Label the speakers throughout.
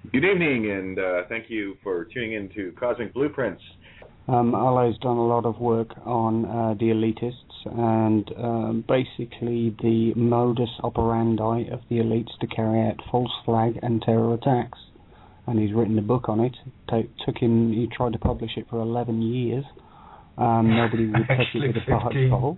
Speaker 1: Good evening, and thank you for tuning in to Cosmic Blueprints.
Speaker 2: Ole's done a lot of work on the elitists and basically the modus operandi of the elites to carry out false flag and terror attacks. And he's written a book on it. He tried to publish it for 11 years. Nobody would touch it with a barge pole.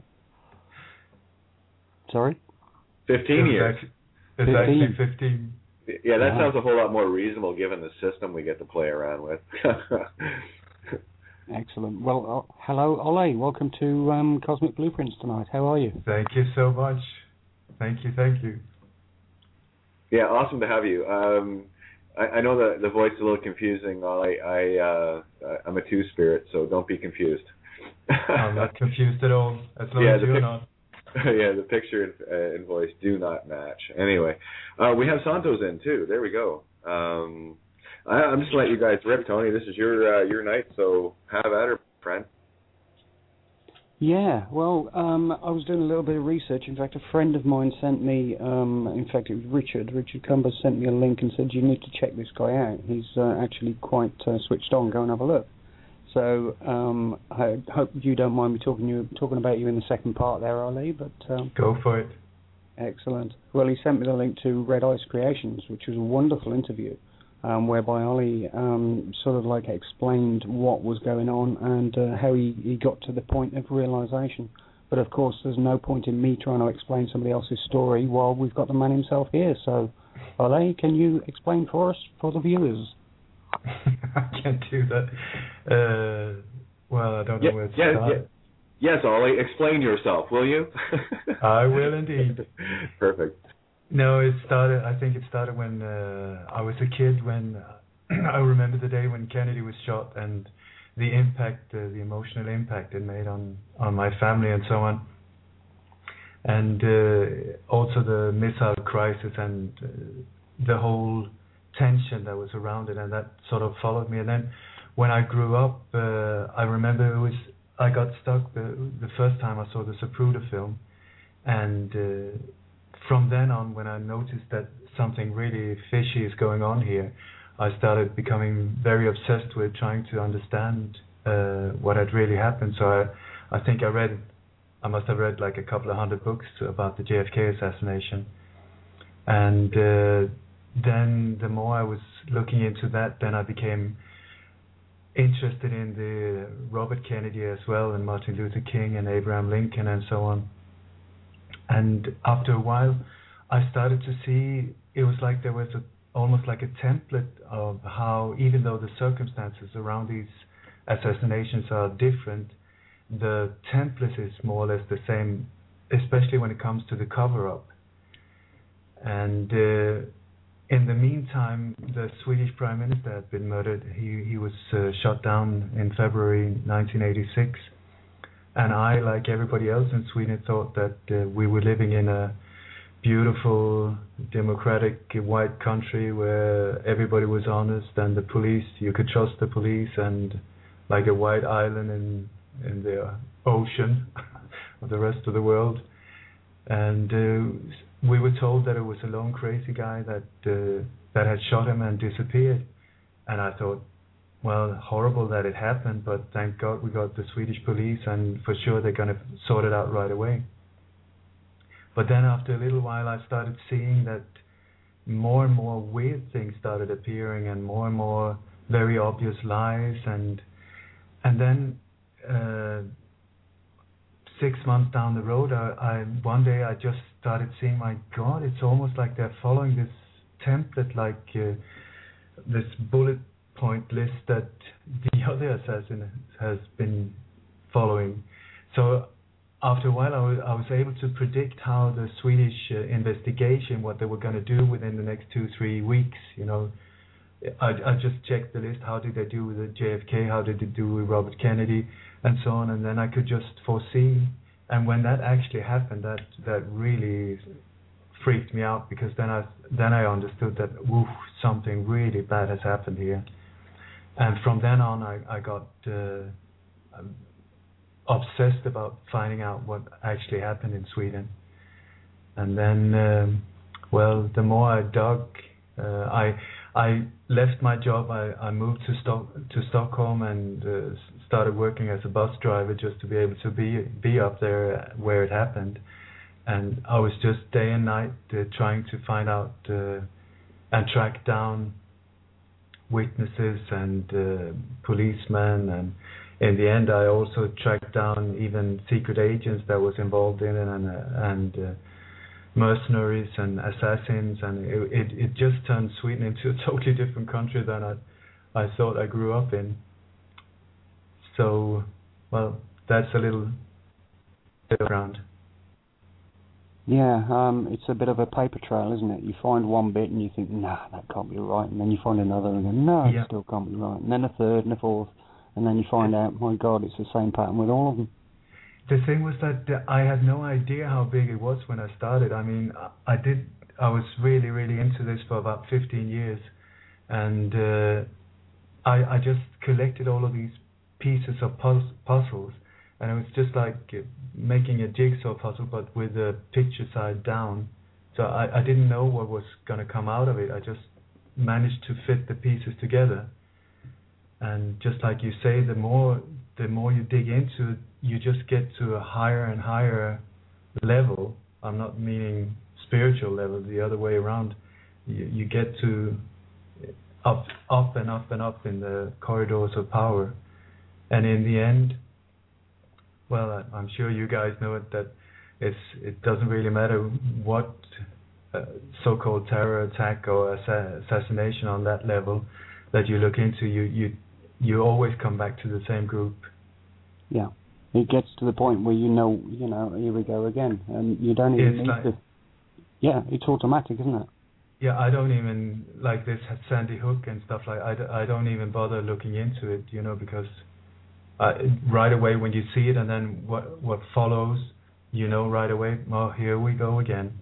Speaker 2: Sorry?
Speaker 1: 15 years.
Speaker 3: It's actually 15.
Speaker 1: Yeah, that sounds a whole lot more reasonable given the system we get to play around with.
Speaker 2: Excellent. Well, hello, Ole. Welcome to Cosmic Blueprints tonight. How are you?
Speaker 3: Thank you so much. Thank you.
Speaker 1: Yeah, awesome to have you. I know the voice is a little confusing, Ole. I'm a two-spirit, so don't be confused.
Speaker 3: I'm not confused at all, as long as you're not.
Speaker 1: Yeah, the picture and voice do not match. Anyway, we have Santos in too. There we go. I'm just letting you guys rip, Tony. This is your night, so have at her, friend.
Speaker 2: Yeah, well, I was doing a little bit of research. In fact, a friend of mine sent me, in fact, it was Richard Cumbers sent me a link and said, you need to check this guy out. He's actually quite switched on. Go and have a look. So I hope you don't mind me talking about you in the second part there, Ali. But
Speaker 3: go for it.
Speaker 2: Excellent. Well, he sent me the link to Red Ice Creations, which was a wonderful interview, whereby Ali sort of like explained what was going on and how he got to the point of realization. But of course, there's no point in me trying to explain somebody else's story while we've got the man himself here. So, Ali, can you explain for us, for the viewers?
Speaker 3: I can't do that. Well, I don't know where to start.
Speaker 1: Yes, Ollie, explain yourself, will you?
Speaker 3: I will indeed.
Speaker 1: Perfect.
Speaker 3: No, I think it started when I was a kid, when I remember the day when Kennedy was shot and the impact, the emotional impact it made on my family and so on. And also the missile crisis and the whole tension that was around it, and that sort of followed me. And then when I grew up, I remember I got stuck the first time I saw the Zapruder film, and from then on, when I noticed that something really fishy is going on here, I started becoming very obsessed with trying to understand what had really happened. So I think I must have read like a couple of hundred books about the JFK assassination, and then the more I was looking into that, then I became interested in the Robert Kennedy as well, and Martin Luther King and Abraham Lincoln and so on. And after a while, I started to see it was like there was almost like a template of how, even though the circumstances around these assassinations are different, the template is more or less the same, especially when it comes to the cover-up. And in the meantime, the Swedish Prime Minister had been murdered. He was shot down in February 1986. And I, like everybody else in Sweden, thought that we were living in a beautiful, democratic, white country where everybody was honest, and the police, you could trust the police, and like a white island in the ocean of the rest of the world. And we were told that it was a lone crazy guy that had shot him and disappeared. And I thought, well, horrible that it happened, but thank God we got the Swedish police, and for sure they're going to sort it out right away. But then after a little while, I started seeing that more and more weird things started appearing, and more very obvious lies. And then 6 months down the road, one day I just started seeing, my God, it's almost like they're following this template, like this bullet point list that the other assassin has been following. So after a while, I was able to predict how the Swedish investigation, what they were going to do within the next 2-3 weeks. You know, I just checked the list. How did they do with the JFK? How did they do with Robert Kennedy, and so on? And then I could just foresee. And when that actually happened, that really freaked me out, because then I understood that something really bad has happened here. And from then on, I got obsessed about finding out what actually happened in Sweden. And then, well, the more I dug, I left my job. I moved to Stockholm and started working as a bus driver just to be able to be up there where it happened. And I was just day and night trying to find out and track down witnesses and policemen, and in the end I also tracked down even secret agents that was involved in it, and mercenaries and assassins, and it just turned Sweden into a totally different country than I thought I grew up in. So, well, that's a little background.
Speaker 2: Yeah, it's a bit of a paper trail, isn't it? You find one bit and you think, nah, that can't be right, and then you find another and go, no, it still can't be right, and then a third and a fourth, and then you find out, my God, it's the same pattern with all of them.
Speaker 3: The thing was that I had no idea how big it was when I started. I mean, I was really, really into this for about 15 years, and I just collected all of these pieces of puzzles, and it was just like making a jigsaw puzzle, but with the picture side down. So I didn't know what was going to come out of it. I just managed to fit the pieces together. And just like you say, the more you dig into it, you just get to a higher and higher level. I'm not meaning spiritual level, the other way around. You get to up and up and up in the corridors of power. And in the end, well, I'm sure you guys know it, that it doesn't really matter what so-called terror attack or assassination on that level that you look into, you always come back to the same group.
Speaker 2: Yeah, it gets to the point where you know, here we go again, and you don't even need to. Yeah, it's automatic, isn't it?
Speaker 3: Yeah, I don't even, like this Sandy Hook and stuff like, I don't even bother looking into it, because right away when you see it, and then what follows, right away, well, here we go again.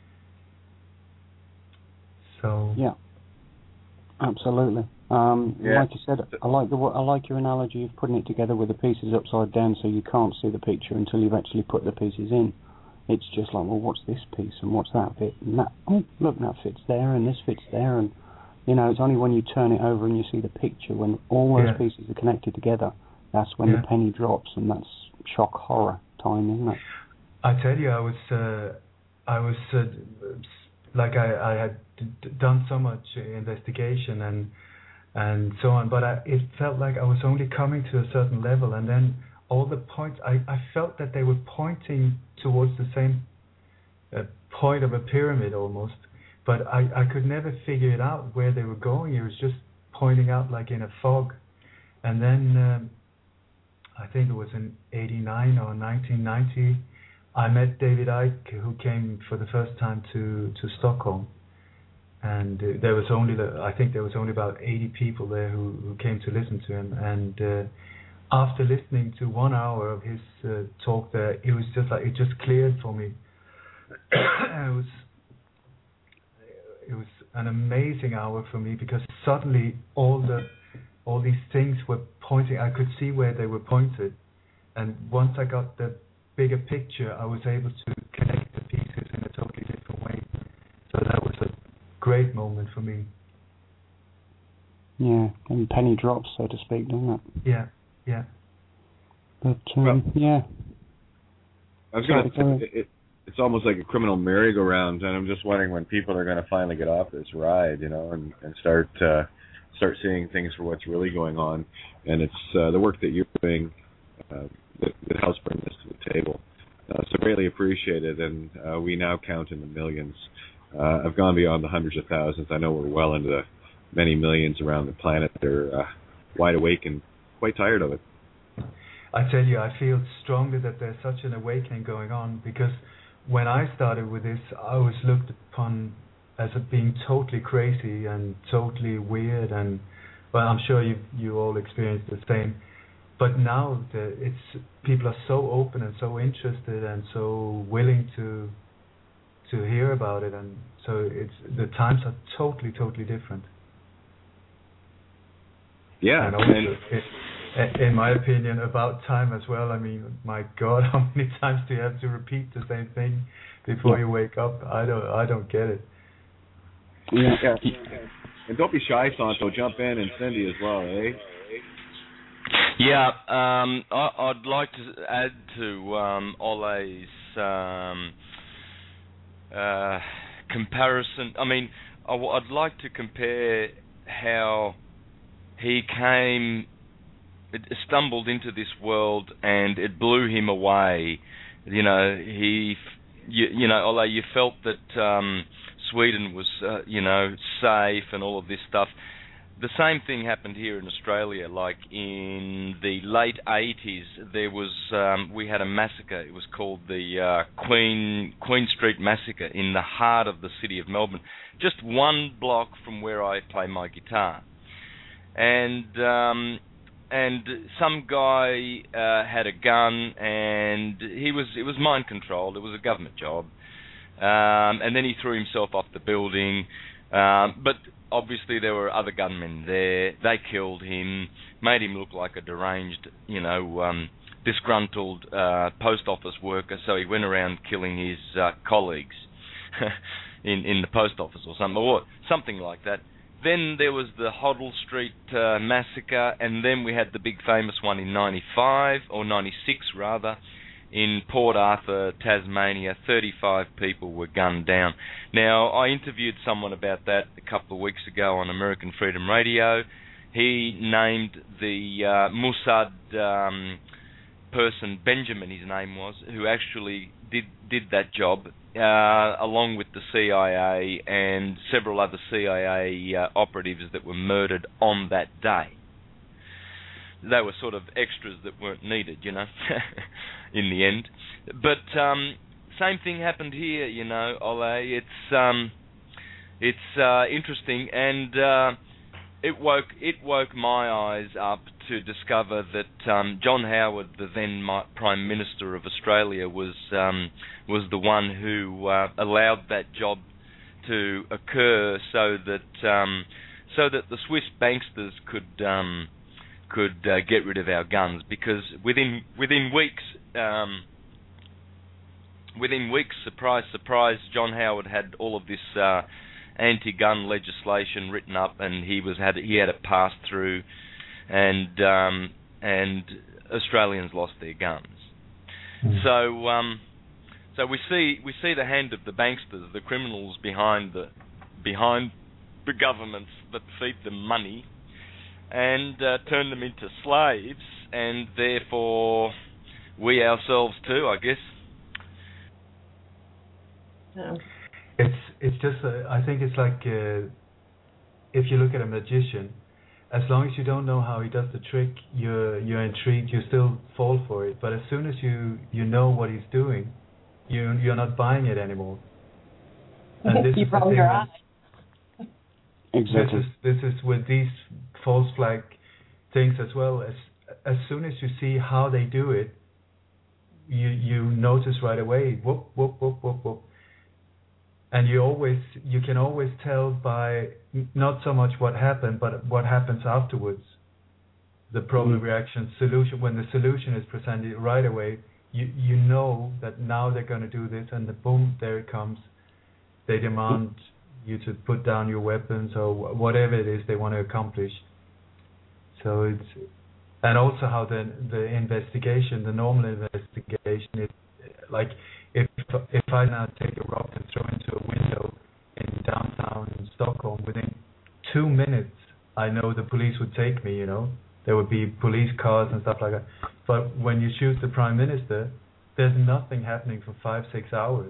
Speaker 3: So
Speaker 2: yeah, absolutely. Like you said, I like your analogy of putting it together with the pieces upside down, so you can't see the picture until you've actually put the pieces in. It's just like, well, what's this piece and what's that bit, and that, oh, look, that fits there and this fits there, and it's only when you turn it over and you see the picture, when all those pieces are connected together, that's when the penny drops, and that's shock horror time, isn't it?
Speaker 3: I tell you, I was like I had done so much investigation and so on, but it felt like I was only coming to a certain level, and then all the points, I felt that they were pointing towards the same point of a pyramid almost, but I could never figure it out where they were going. It was just pointing out like in a fog. And then I think it was in 89 or 1990, I met David Icke, who came for the first time to Stockholm. And there was only about 80 people there who came to listen to him. And after listening to 1 hour of his talk there, it was just like, it just cleared for me. It was an amazing hour for me, because suddenly all these things were pointing. I could see where they were pointed, and once I got the bigger picture, I was able to connect the pieces in a totally different way. So that was a great moment for me.
Speaker 2: Yeah, and penny drops, so to speak, doesn't it?
Speaker 3: Yeah.
Speaker 2: But yeah.
Speaker 1: I was going to say, it's almost like a criminal merry-go-round, and I'm just wondering when people are going to finally get off this ride, and start seeing things for what's really going on. And it's the work that you're doing that helps bring this to the table. So greatly appreciated, and we now count in the millions. I've gone beyond the hundreds of thousands. I know we're well into the many millions around the planet. They're wide awake and quite tired of it.
Speaker 3: I tell you, I feel strongly that there's such an awakening going on, because when I started with this, I was looked upon as being totally crazy and totally weird, and well, I'm sure you all experienced the same. But now people are so open and so interested and so willing to hear about it, and so the times are totally different.
Speaker 1: Yeah,
Speaker 3: and also, in my opinion, about time as well. I mean, my God, how many times do you have to repeat the same thing before you wake up? I don't get it.
Speaker 2: Yeah.
Speaker 1: And don't be shy, Santo. Jump in, and Cindy as well, eh?
Speaker 4: Yeah, I'd like to add to Ole's comparison. I mean, I'd like to compare how he stumbled into this world and it blew him away. You know, Ole, you felt that Sweden was, safe and all of this stuff. The same thing happened here in Australia. Like in the late 80s, there was we had a massacre. It was called the Queen Street Massacre in the heart of the city of Melbourne, just one block from where I play my guitar. And some guy had a gun, and it was mind controlled. It was a government job, and then he threw himself off the building. But obviously there were other gunmen there. They killed him, made him look like a deranged, disgruntled post office worker. So he went around killing his colleagues in the post office or something like that. Then there was the Hoddle Street massacre, and then we had the big famous one in 95, or 96 rather, in Port Arthur, Tasmania. 35 people were gunned down. Now, I interviewed someone about that a couple of weeks ago on American Freedom Radio. He named the Mossad person, Benjamin his name was, who actually did that job, along with the CIA and several other CIA operatives that were murdered on that day. They were sort of extras that weren't needed, in the end. But same thing happened here, Ole. It's interesting, and it woke my eyes up to discover that John Howard, the then Prime Minister of Australia, was the one who allowed that job to occur, so that the Swiss banksters could get rid of our guns, because within weeks, surprise, surprise, John Howard had all of this anti-gun legislation written up, and he had it passed through, and Australians lost their guns. Mm. So we see the hand of the banksters, the criminals behind the governments that feed them money, and turn them into slaves, and therefore we ourselves too, I guess.
Speaker 3: Yeah. It's just I think it's like if you look at a magician, as long as you don't know how he does the trick, you're intrigued. You still fall for it. But as soon as you know what he's doing, you're not buying it anymore. And this
Speaker 5: you roll your eyes.
Speaker 2: Exactly.
Speaker 3: This is with these false flag things as well. As soon as you see how they do it, you notice right away. Whoop whoop whoop whoop whoop. And you can always tell by not so much what happened, but what happens afterwards. The problem, reaction, solution. When the solution is presented right away, you know that now they're going to do this, and boom, there it comes. They demand you to put down your weapons or whatever it is they want to accomplish. So and also how the investigation, the normal investigation, is like. If I now take a rock and throw into a window in downtown Stockholm, within 2 minutes, I know the police would take me, There would be police cars and stuff like that. But when you shoot the Prime Minister, there's nothing happening for 5-6 hours,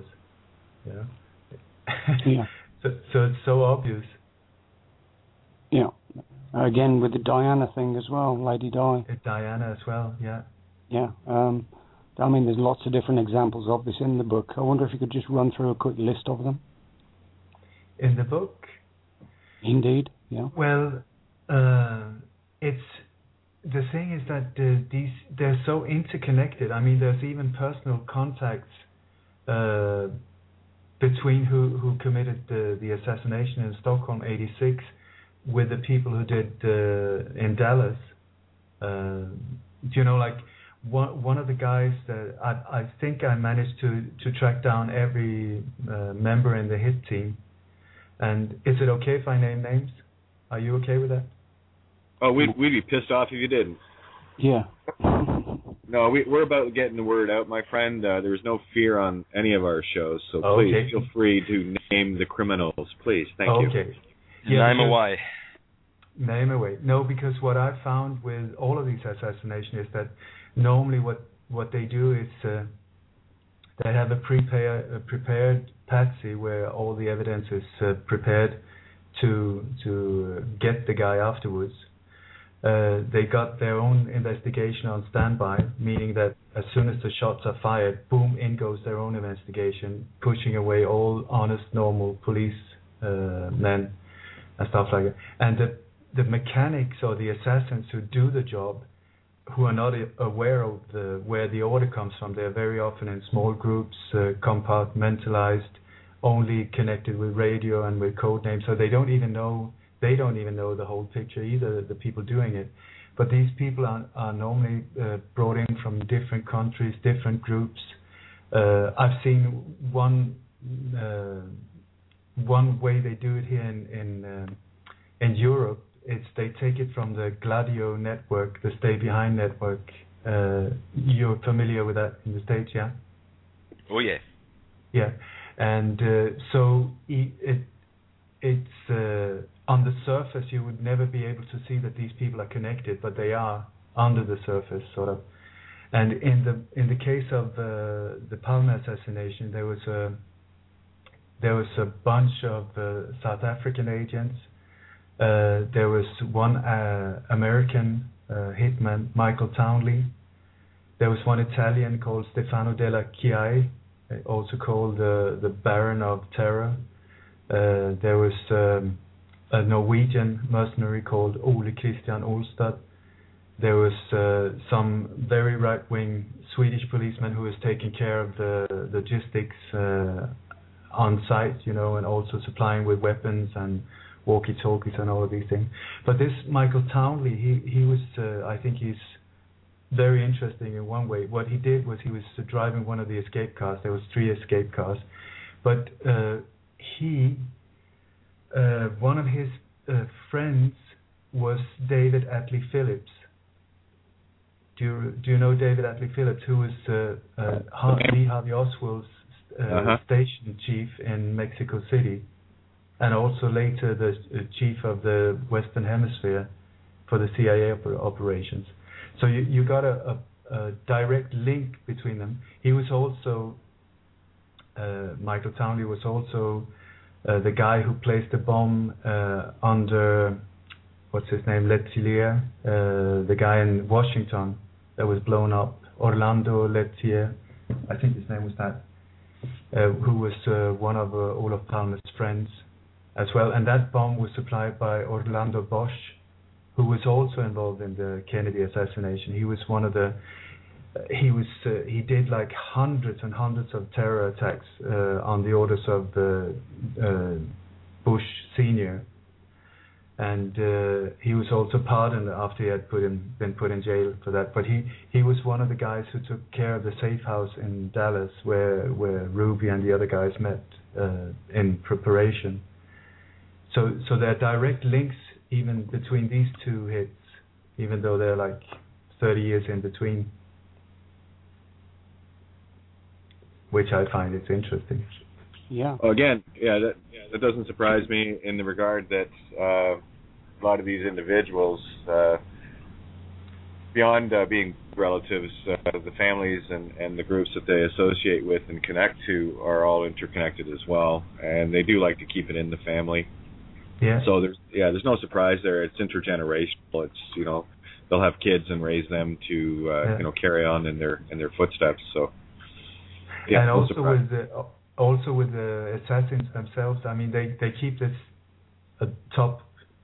Speaker 2: Yeah.
Speaker 3: So it's so obvious.
Speaker 2: Yeah. Again, with the Diana thing as well, Lady Di.
Speaker 3: Diana as well, yeah.
Speaker 2: Yeah. There's lots of different examples of this in the book. I wonder if you could just run through a quick list of them.
Speaker 3: In the book?
Speaker 2: Indeed, yeah.
Speaker 3: Well, it's the thing is that they're so interconnected. I mean, there's even personal contacts between who committed the assassination in Stockholm '86 with the people who did in Dallas. One of the guys that I think I managed to track down every member in the hit team. And is it okay if I name names? Are you okay with that?
Speaker 1: Oh, we'd be pissed off if you didn't.
Speaker 2: Yeah.
Speaker 1: No, we're about getting the word out, my friend. There's no fear on any of our shows, so please feel free to name the criminals, please. Thank you.
Speaker 3: Okay.
Speaker 4: Name away.
Speaker 3: Name away. No, because what I've found with all of these assassinations is that normally what they do is they have a prepared patsy where all the evidence is prepared to get the guy afterwards. They got their own investigation on standby, meaning that as soon as the shots are fired, boom, in goes their own investigation, pushing away all honest, normal police men and stuff like that. And the mechanics or the assassins who do the job, who are not aware of where the order comes from, they're very often in small groups, compartmentalized, only connected with radio and with code names, so they don't even know the whole picture either, the people doing it. But these people are normally brought in from different countries, different groups. I've seen one way they do it here in Europe. It's they take it from the Gladio network, the Stay Behind network. You're familiar with that in the States, yeah?
Speaker 4: Oh yeah.
Speaker 3: Yeah, and so it's on the surface you would never be able to see that these people are connected, but they are under the surface, sort of. And in the case of the Palme assassination, there was a bunch of South African agents. There was one American hitman, Michael Townley. There was one Italian called Stefano Della Chiai, also called the Baron of Terror. There was a Norwegian mercenary called Ole Christian Olstad. There was some very right-wing Swedish policeman who was taking care of the logistics on site, and also supplying with weapons and walkie-talkies and all of these things. But this Michael Townley, he was, I think he's very interesting in one way. What he did was he was driving one of the escape cars. There was 3 escape cars, but one of his friends was David Atlee Phillips. Do you know David Atlee Phillips, who was Lee Harvey Oswald's station chief in Mexico City, and also later the chief of the Western Hemisphere for the CIA operations. So you got a direct link between them. He was also Michael Townley was also the guy who placed the bomb under, what's his name, Letelier, the guy in Washington that was blown up, Orlando Letelier, I think his name was that, who was one of Olof Palme's friends as well. And that bomb was supplied by Orlando Bosch, who was also involved in the Kennedy assassination. He was one of the he did like hundreds and hundreds of terror attacks on the orders of the Bush Senior, and he was also pardoned after he had been put in jail for that. But he was one of the guys who took care of the safe house in Dallas where Ruby and the other guys met in preparation. So there are direct links even between these 2 hits, even though they're like 30 years in between, which I find is interesting.
Speaker 2: Yeah.
Speaker 1: Again, that doesn't surprise me in the regard that a lot of these individuals, beyond being relatives, the families and the groups that they associate with and connect to are all interconnected as well, and they do like to keep it in the family.
Speaker 3: Yeah.
Speaker 1: So there's no surprise there. It's intergenerational. It's they'll have kids and raise them to carry on in their footsteps. So yeah.
Speaker 3: And
Speaker 1: no
Speaker 3: also with the assassins themselves, I mean they keep this a top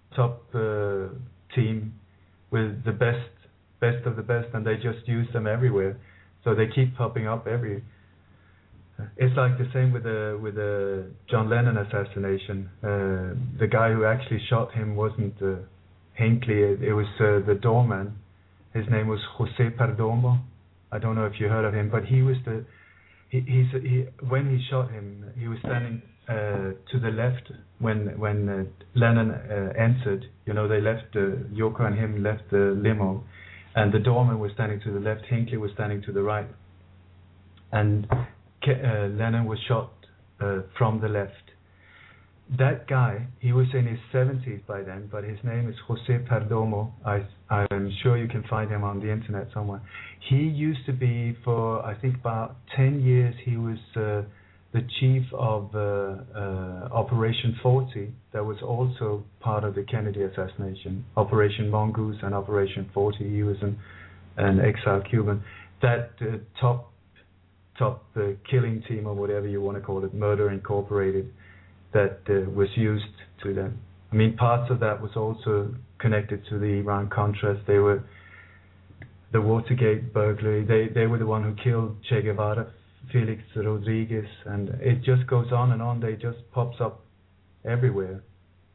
Speaker 3: team with the best of the best, and they just use them everywhere. So they keep popping up every. It's like the same with the John Lennon assassination. The guy who actually shot him wasn't Hinckley. It was the doorman. His name was Jose Perdomo. I don't know if you heard of him, but he was when he shot him, he was standing to the left when Lennon entered. You know, they left, Yoko and him left the limo, and the doorman was standing to the left. Hinckley was standing to the right, and Lennon was shot from the left. That guy, he was in his 70s by then, but his name is José Perdomo. I'm sure you can find him on the internet somewhere. He used to be, for I think about 10 years, he was the chief of Operation 40. That was also part of the Kennedy assassination, Operation Mongoose and Operation 40. He was an exiled Cuban. That top killing team, or whatever you want to call it, Murder Incorporated, that was used to them. I mean, parts of that was also connected to the Iran-Contras. They were the Watergate burglary. They were the one who killed Che Guevara, Felix Rodriguez, and it just goes on and on. They just pops up everywhere.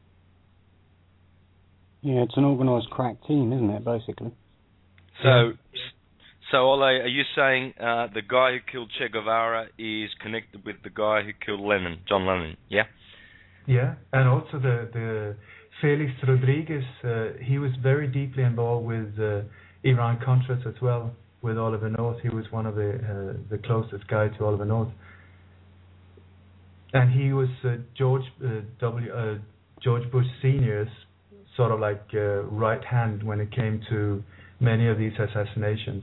Speaker 2: Yeah, it's an organised crack team, isn't it, basically?
Speaker 4: So Ole, are you saying the guy who killed Che Guevara is connected with the guy who killed Lennon, John Lennon? Yeah.
Speaker 3: Yeah, and also the Felix Rodriguez, he was very deeply involved with Iran-Contras as well, with Oliver North. He was one of the closest guy to Oliver North. And he was George Bush Sr.'s sort of like right hand when it came to many of these assassinations.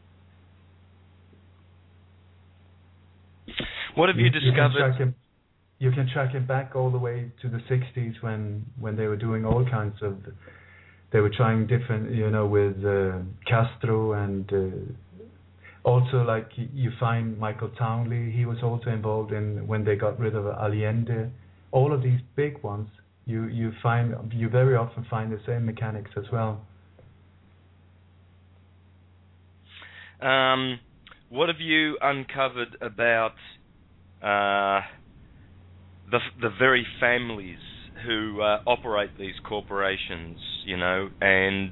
Speaker 4: What have you discovered?
Speaker 3: You can track him back all the way to the 60s when they were doing all kinds of... They were trying different, with Castro, and also like you find Michael Townley. He was also involved in when they got rid of Allende. All of these big ones, you very often find the same mechanics as well.
Speaker 4: What have you uncovered about the very families who operate these corporations, and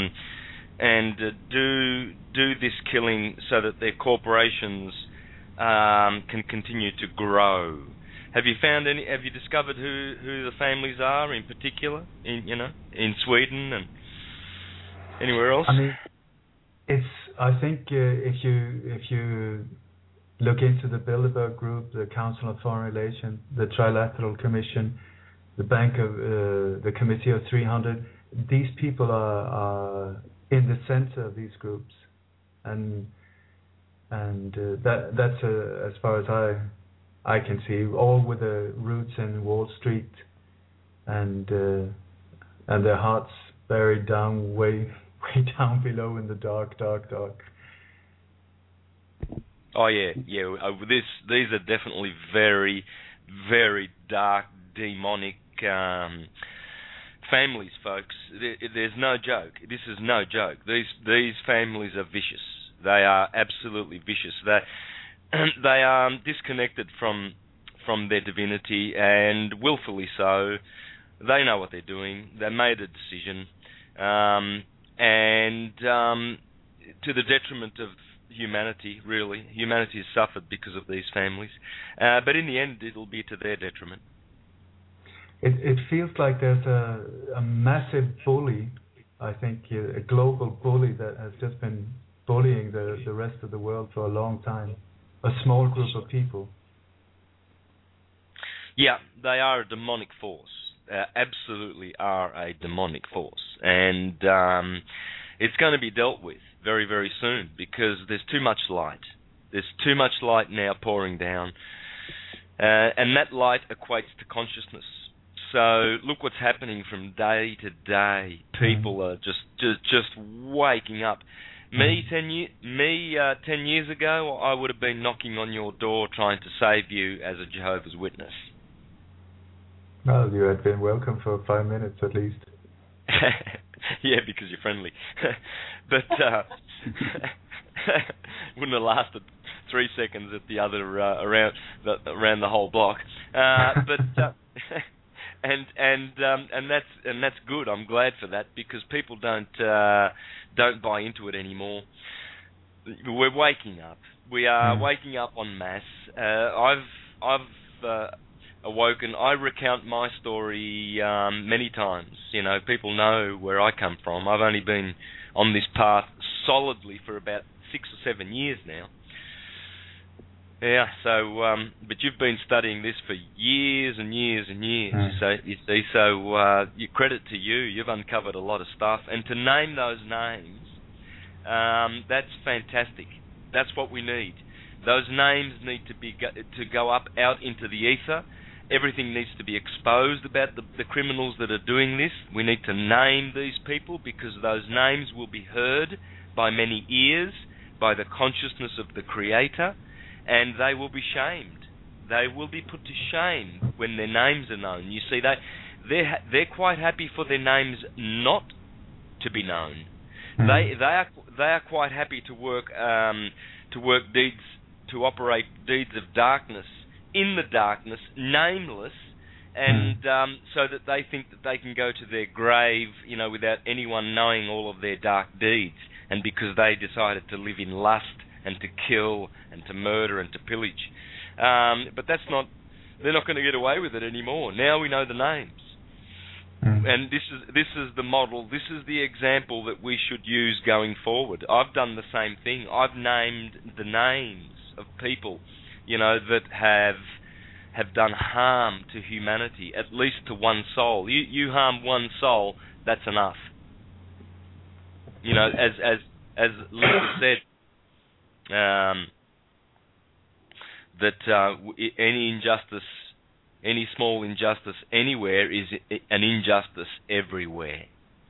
Speaker 4: do this killing so that their corporations can continue to grow? Have you discovered who the families are in particular, in Sweden and anywhere else?
Speaker 3: I mean, I think if you look into the Bilderberg Group, the Council on Foreign Relations, the Trilateral Commission, the the Committee of 300, these people are in the center of these groups, and that's as far as I can see, all with the roots in Wall Street, and their hearts buried down way down below in the dark.
Speaker 4: Oh yeah. These are definitely very, very dark, demonic families, folks. There's no joke. This is no joke. These families are vicious. They are absolutely vicious. They are disconnected from their divinity, and willfully so. They know what they're doing. They made a decision, and to the detriment of humanity, really. Humanity has suffered because of these families, but in the end it'll be to their detriment.
Speaker 3: It feels like there's a massive bully, I think, a global bully that has just been bullying the rest of the world for a long time, a small group of people.
Speaker 4: Yeah, they are a demonic force, absolutely are a demonic force, and it's going to be dealt with very, very soon, because there's too much light. There's too much light now pouring down, and that light equates to consciousness. So look what's happening from day to day. People are just waking up. Me 10 years ago, I would have been knocking on your door trying to save you as a Jehovah's Witness.
Speaker 3: Well, you had been welcome for 5 minutes at least.
Speaker 4: Yeah, because you're friendly. But wouldn't have lasted 3 seconds at the other around the whole block. But and that's good. I'm glad for that, because people don't buy into it anymore. We're waking up. We are waking up en masse. I've awoken. I recount my story many times. You know, people know where I come from. I've only been on this path solidly for about 6 or 7 years now. Yeah, so, but you've been studying this for years and years and years. So you see, you credit to you. You've uncovered a lot of stuff, and to name those names, that's fantastic. That's what we need. Those names need to go up out into the ether. Everything needs to be exposed about the criminals that are doing this. We need to name these people, because those names will be heard by many ears, by the consciousness of the Creator, and they will be shamed. They will be put to shame when their names are known. You see, they're quite happy for their names not to be known. They are quite happy to work deeds, to operate deeds of darkness in the darkness, nameless, and so that they think that they can go to their grave, you know, without anyone knowing all of their dark deeds, and because they decided to live in lust and to kill and to murder and to pillage. But they're not going to get away with it anymore. Now we know the names. And this is the model, this is the example that we should use going forward. I've done the same thing. I've named the names of people, you know, that have done harm to humanity, at least to one soul. You harm one soul, that's enough. You know, as Lisa said, that any injustice, any small injustice anywhere is an injustice everywhere.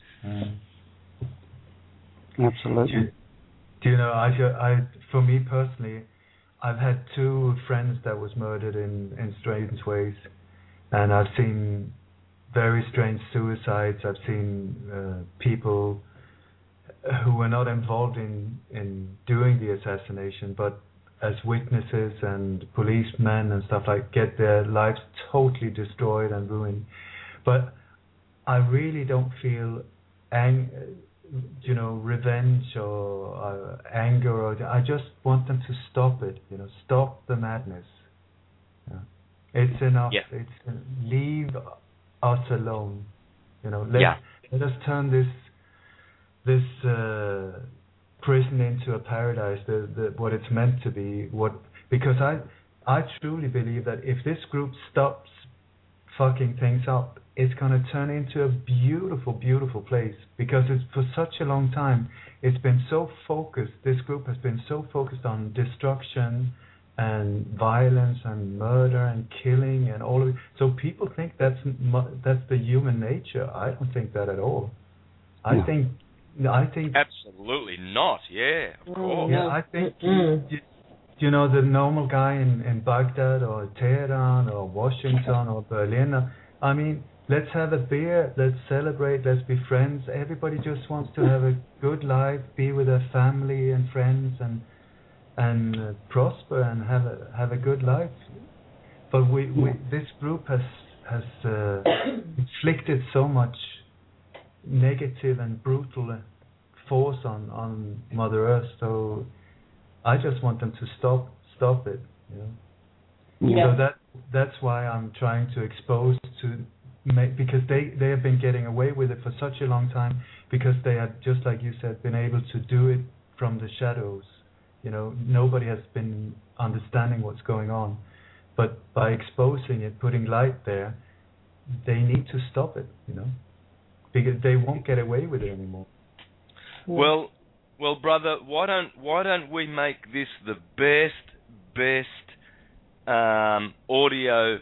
Speaker 2: Absolutely.
Speaker 3: Do you know, for me personally, I've had 2 friends that was murdered in strange ways, and I've seen very strange suicides. I've seen people who were not involved in doing the assassination, but as witnesses and policemen and stuff, like, get their lives totally destroyed and ruined. But I really don't feel revenge or anger, or I just want them to stop it. You know, stop the madness. Yeah. It's enough.
Speaker 4: Yeah.
Speaker 3: Leave us alone. You know, let us turn this prison into a paradise. What it's meant to be. Because I truly believe that if this group stops fucking things up, it's going to turn into a beautiful, beautiful place, because it's, for such a long time, it's been so focused, this group has been so focused on destruction and violence and murder and killing and all of it. So people think that's the human nature. I don't think that at all. I think
Speaker 4: absolutely not. Yeah, of course.
Speaker 3: Yeah, I think you know, the normal guy in Baghdad or Tehran or Washington or Berlin, I mean, let's have a beer, let's celebrate, let's be friends. Everybody just wants to have a good life, be with their family and friends, and prosper and have a good life. But this group has inflicted so much negative and brutal force on Mother Earth. So I just want them to stop it. You know.
Speaker 5: Yeah.
Speaker 3: So that's why I'm trying to expose because they have been getting away with it for such a long time, because they have, just like you said, been able to do it from the shadows. You know, nobody has been understanding what's going on, but by exposing it, putting light there, they need to stop it. You know, because they won't get away with it anymore.
Speaker 4: Well, brother, why don't we make this the best audio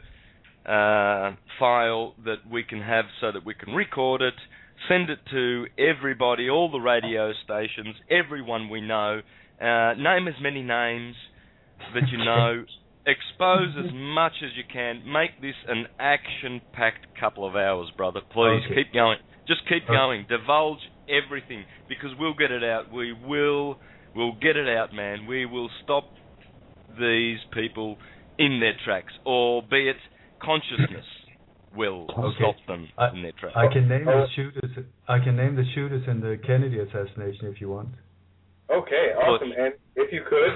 Speaker 4: file that we can have, so that we can record it, send it to everybody, all the radio stations, everyone we know, name as many names that you know, expose as much as you can, make this an action-packed couple of hours, brother. Please, keep going. Just keep going. Divulge everything, because we'll get it out. We'll get it out, man. We will stop these people in their tracks, albeit consciousness will stop them in their tracks.
Speaker 3: I can name the shooters. I can name the shooters in the Kennedy assassination if you want.
Speaker 1: Okay, awesome. And if you could,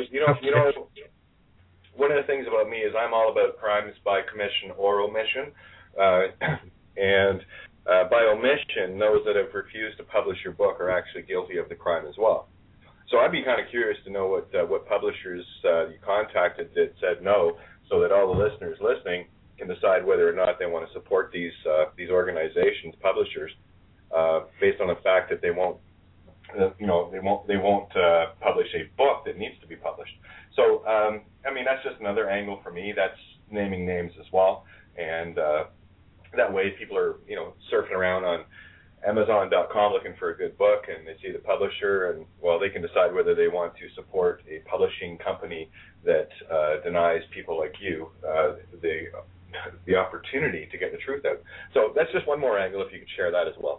Speaker 1: one of the things about me is I'm all about crimes by commission or omission, and by omission, those that have refused to publish your book are actually guilty of the crime as well. So I'd be kind of curious to know what publishers you contacted that said no, so that all the listeners listening can decide whether or not they want to support these organizations, publishers, based on the fact that they won't publish a book that needs to be published. So that's just another angle for me. That's naming names as well, and that way people are surfing around on Amazon.com looking for a good book, and they see the publisher, and they can decide whether they want to support a publishing company that denies people like you the opportunity to get the truth out. So that's just one more angle. If you could share that as well.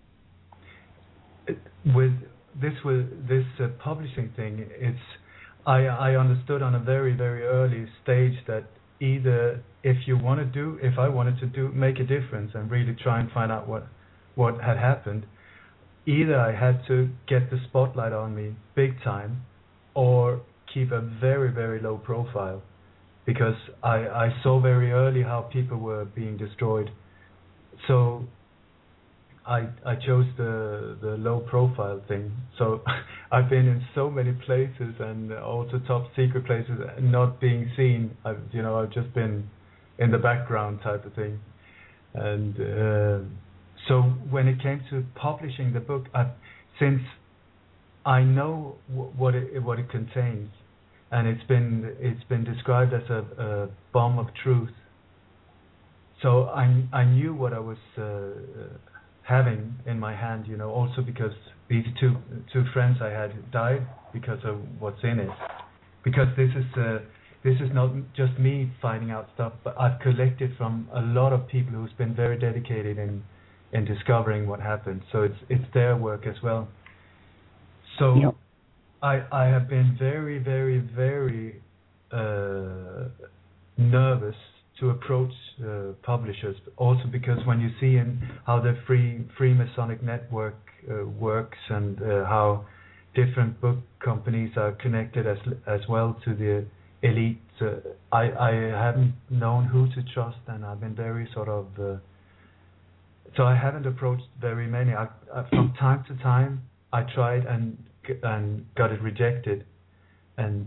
Speaker 3: With this publishing thing, I understood on a very, very early stage that either if I wanted to make a difference and really try and find out what had happened, either I had to get the spotlight on me big time or keep a very, very low profile, because I saw very early how people were being destroyed. So I chose the low profile thing. So I've been in so many places, and also top secret places, not being seen. I've just been in the background type of thing. And so when it came to publishing the book, since I know what it contains, and it's been described as a bomb of truth. So I knew what I was having in my hand, also because these two friends I had died because of what's in it. Because this is not just me finding out stuff, but I've collected from a lot of people who's been very dedicated in discovering what happened. So it's their work as well. So yep. I have been very, very, very nervous to approach publishers, also because when you see how the Freemasonic network works, and how different book companies are connected as well to the elite, I haven't known who to trust, and I've been very sort of so I haven't approached very many. From time to time I tried and got it rejected, and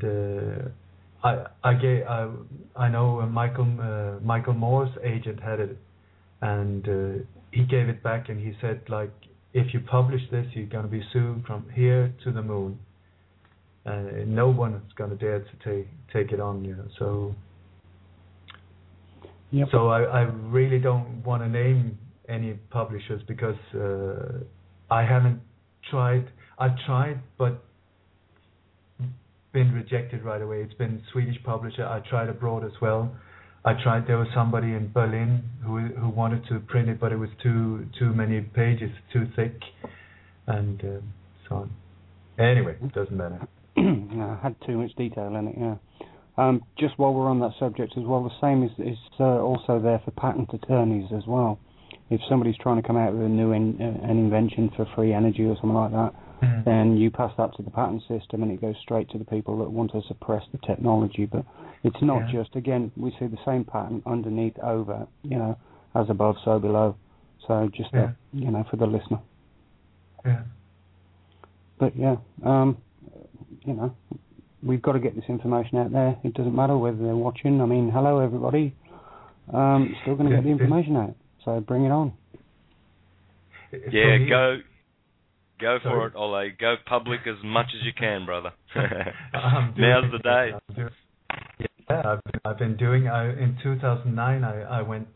Speaker 3: I know Michael Moore's agent had it, and he gave it back, and he said, like, if you publish this, you're going to be sued from here to the moon, and no one is going to dare to take it on, So, yep. So I really don't want to name any publishers, because I haven't tried. I've tried, but been rejected right away. It's been Swedish publisher. I tried abroad as well. There was somebody in Berlin who wanted to print it, but it was too many pages, too thick, and so on. Anyway, it doesn't matter.
Speaker 2: I had too much detail in it. Yeah. Just while we're on that subject as well, the same is also there for patent attorneys as well. If somebody's trying to come out with a new an invention for free energy or something like that, then you pass that to the patent system, and it goes straight to the people that want to suppress the technology. But it's not just, again, we see the same pattern underneath, over, as above, so below. So just that, for the listener.
Speaker 3: Yeah.
Speaker 2: But we've got to get this information out there. It doesn't matter whether they're watching. I mean, hello everybody. Still going to get the information out. So bring it on.
Speaker 4: Yeah, go for it, Ole. Go public as much as you can, brother. Now's the day.
Speaker 3: I've been doing. In 2009, I went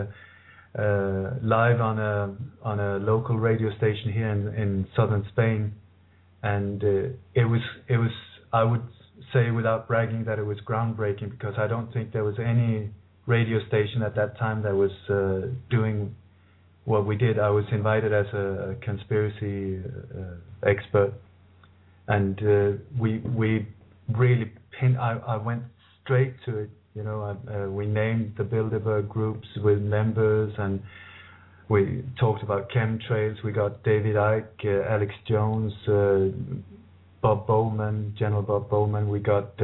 Speaker 3: live on a local radio station here in southern Spain, and it was. I would say without bragging that it was groundbreaking, because I don't think there was any radio station at that time that was doing what we did. I was invited as a conspiracy expert, and we really pinned. I went straight to it. We named the Bilderberg groups with members, and we talked about chemtrails. We got David Icke, Alex Jones, Bob Bowman, General Bob Bowman. We got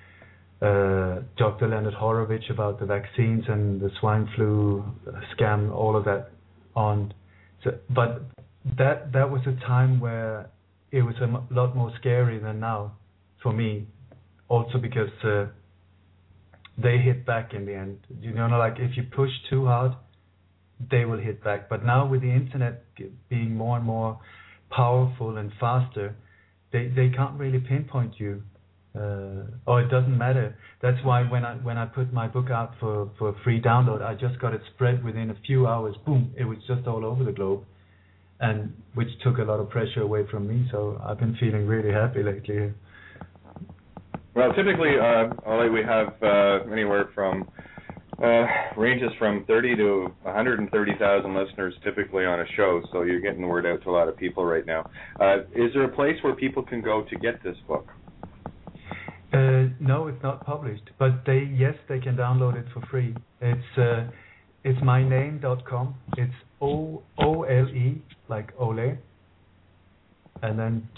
Speaker 3: Dr. Leonard Horowitz about the vaccines and the swine flu scam, all of that on. So, but that was a time where it was a lot more scary than now for me. Also because they hit back in the end. You know, like if you push too hard, they will hit back. But now with the internet being more and more powerful and faster, they can't really pinpoint you. Or it doesn't matter. That's why when I put my book out for free download, I just got it spread within a few hours. Boom! It was just all over the globe, and which took a lot of pressure away from me. So I've been feeling really happy lately.
Speaker 1: Well, typically, Ollie, we have anywhere from ranges from 30 to 130,000 listeners typically on a show. So you're getting the word out to a lot of people right now. Is there a place where people can go to get this book?
Speaker 3: No, it's not published, but they can download it for free. It's myname.com. It's OLE, like Ole, and then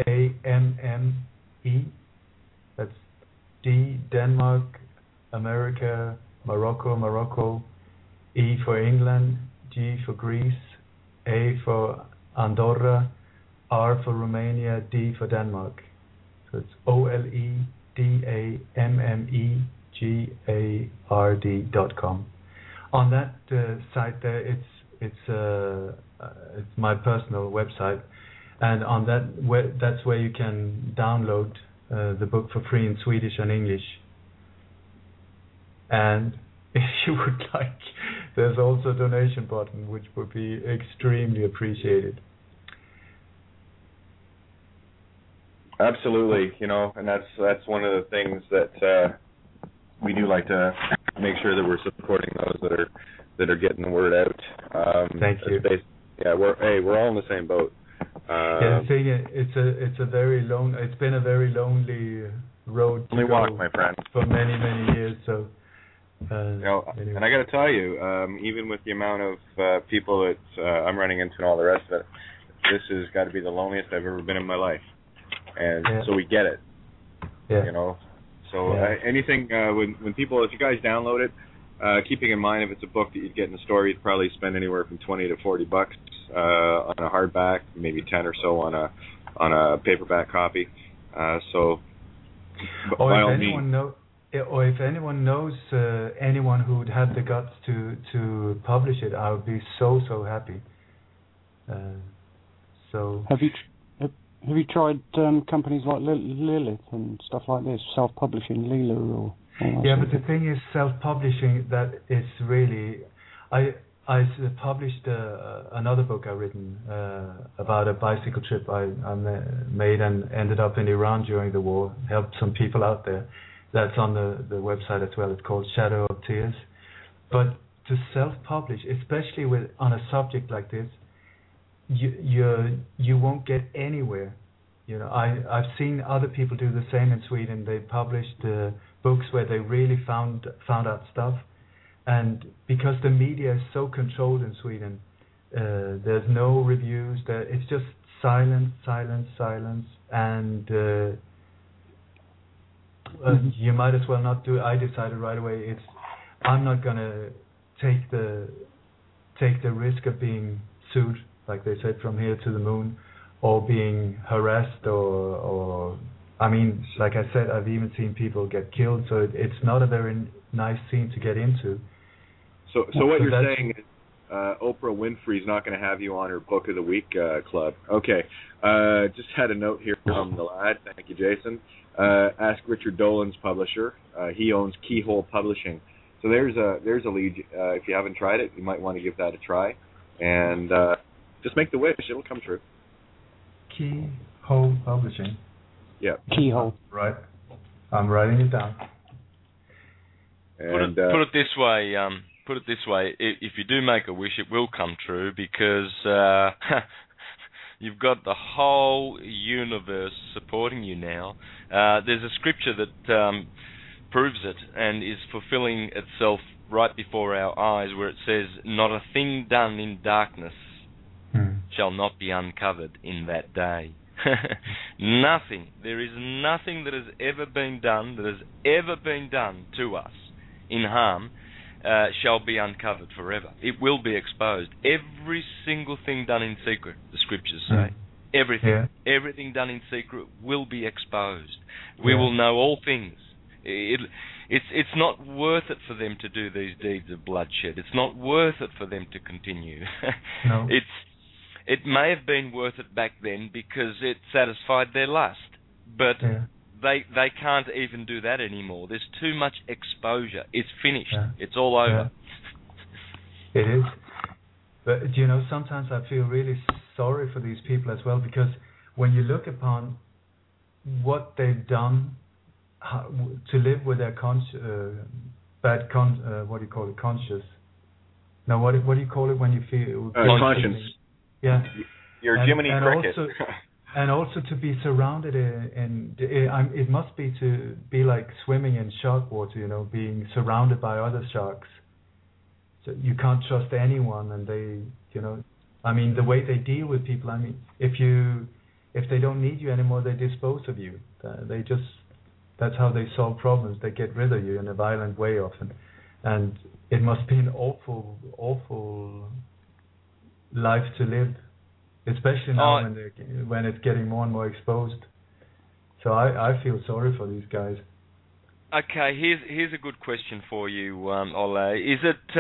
Speaker 3: DAMME. That's D, Denmark, America, Morocco, E for England, G for Greece, A for Andorra, R for Romania, D for Denmark. So it's OLEDAMMEGARD.com. On that site there, it's my personal website, and on that that's where you can download the book for free in Swedish and English. And if you would like, there's also a donation button, which would be extremely appreciated.
Speaker 1: Absolutely, you know, and that's one of the things that we do like to make sure that we're supporting those that are getting the word out.
Speaker 3: Thank you.
Speaker 1: We're all in the same boat.
Speaker 3: The thing is, it's been a very lonely road to
Speaker 1: walk, my friend,
Speaker 3: for many years. So,
Speaker 1: anyway.
Speaker 3: And
Speaker 1: I got to tell you, even with the amount of people that I'm running into and all the rest of it, this has got to be the loneliest I've ever been in my life. And so we get it, you know. So anything, when people, if you guys download it, keeping in mind if it's a book that you'd get in the store, you'd probably spend anywhere from $20 to $40 on a hardback, maybe 10 or so on a paperback copy. So, by all means.
Speaker 3: Or if anyone knows anyone who would have the guts to publish it, I would be so happy. So.
Speaker 2: Have you tried companies like Lilith and stuff like this, self-publishing, Lila or?
Speaker 3: Yeah, but the thing is, self-publishing, that is really. I published another book I've written about a bicycle trip I made and ended up in Iran during the war. Helped some people out there. That's on the website as well. It's called Shadow of Tears. But to self-publish, especially on a subject like this, you won't get anywhere. You know, I've seen other people do the same in Sweden. They published books where they really found out stuff, and because the media is so controlled in Sweden, there's no reviews. It's just silence, and you might as well not do it. I decided right away I'm not gonna take the risk of being sued, like they said, from here to the moon, or being harassed, or I mean, like I said, I've even seen people get killed, so it's not a very nice scene to get into.
Speaker 1: So what you're saying is Oprah Winfrey's not going to have you on her Book of the Week club. Okay. Just had a note here from the lad. Thank you, Jason. Ask Richard Dolan's publisher. He owns Keyhole Publishing. So there's a lead. If you haven't tried it, you might want to give that a try. And just make the wish. It'll come true.
Speaker 3: Keyhole Publishing.
Speaker 1: Yeah.
Speaker 2: Keyhole.
Speaker 3: Right. I'm writing it down.
Speaker 1: And
Speaker 4: put it this way. If you do make a wish, it will come true, because you've got the whole universe supporting you now. There's a scripture that proves it and is fulfilling itself right before our eyes, where it says, "Not a thing done in darkness shall not be uncovered in that day." Nothing. There is nothing that has ever been done to us in harm shall be uncovered forever. It will be exposed. Every single thing done in secret, the scriptures say. Everything. Yeah. Everything done in secret will be exposed. We will know all things. It's not worth it for them to do these deeds of bloodshed. It's not worth it for them to continue.
Speaker 3: No.
Speaker 4: It may have been worth it back then because it satisfied their lust, but they can't even do that anymore. There's too much exposure. It's finished. Yeah. It's all over.
Speaker 3: Yeah. It is. But, sometimes I feel really sorry for these people as well, because when you look upon what they've done to live with their conscience. No, what do you call it when you feel...
Speaker 1: conscience.
Speaker 3: Yeah.
Speaker 1: Your Jiminy Cricket.
Speaker 3: And also to be surrounded it must be to be like swimming in shark water, being surrounded by other sharks. So you can't trust anyone, and they, the way they deal with people. If they don't need you anymore, they dispose of you. That's how they solve problems. They get rid of you in a violent way often, and it must be an awful, awful life to live, especially now when it's getting more and more exposed. So I feel sorry for these guys.
Speaker 4: Okay, here's a good question for you, Ole. Is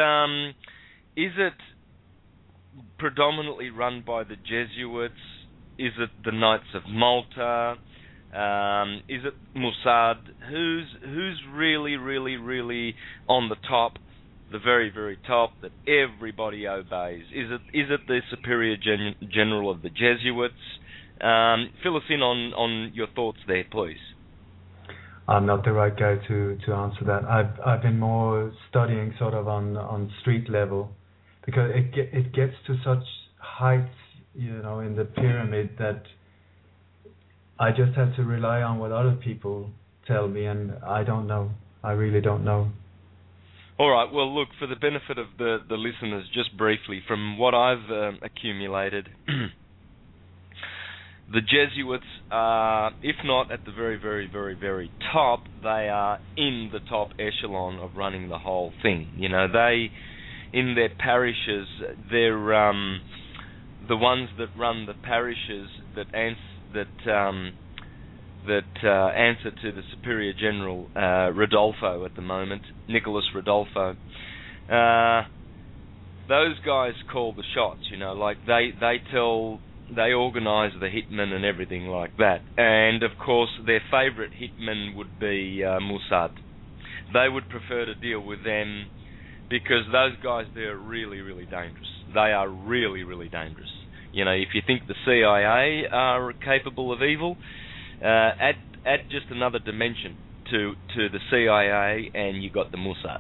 Speaker 4: it predominantly run by the Jesuits? Is it the Knights of Malta? Is it Mossad? Who's really, really, really on the top, the very, very top that everybody obeys? Is it the Superior General of the Jesuits? Fill us in on your thoughts there, please.
Speaker 3: I'm not the right guy to answer that. I've been more studying sort of on street level, because it gets to such heights, in the pyramid, that I just have to rely on what other people tell me, and I don't know. I really don't know.
Speaker 4: All right. Well, look, for the benefit of the listeners, just briefly, from what I've accumulated, the Jesuits are, if not at the very, very, very, very top, they are in the top echelon of running the whole thing. They, in their parishes, they're the ones that run the parishes that answer to the Superior General Rodolfo at the moment, Nicholas Rodolfo. Those guys call the shots, they organise the hitmen and everything like that. And of course, their favourite hitman would be Mossad. They would prefer to deal with them because those guys, they're really, really dangerous. They are really, really dangerous. If you think the CIA are capable of evil, add just another dimension to the CIA, and you got the Mossad.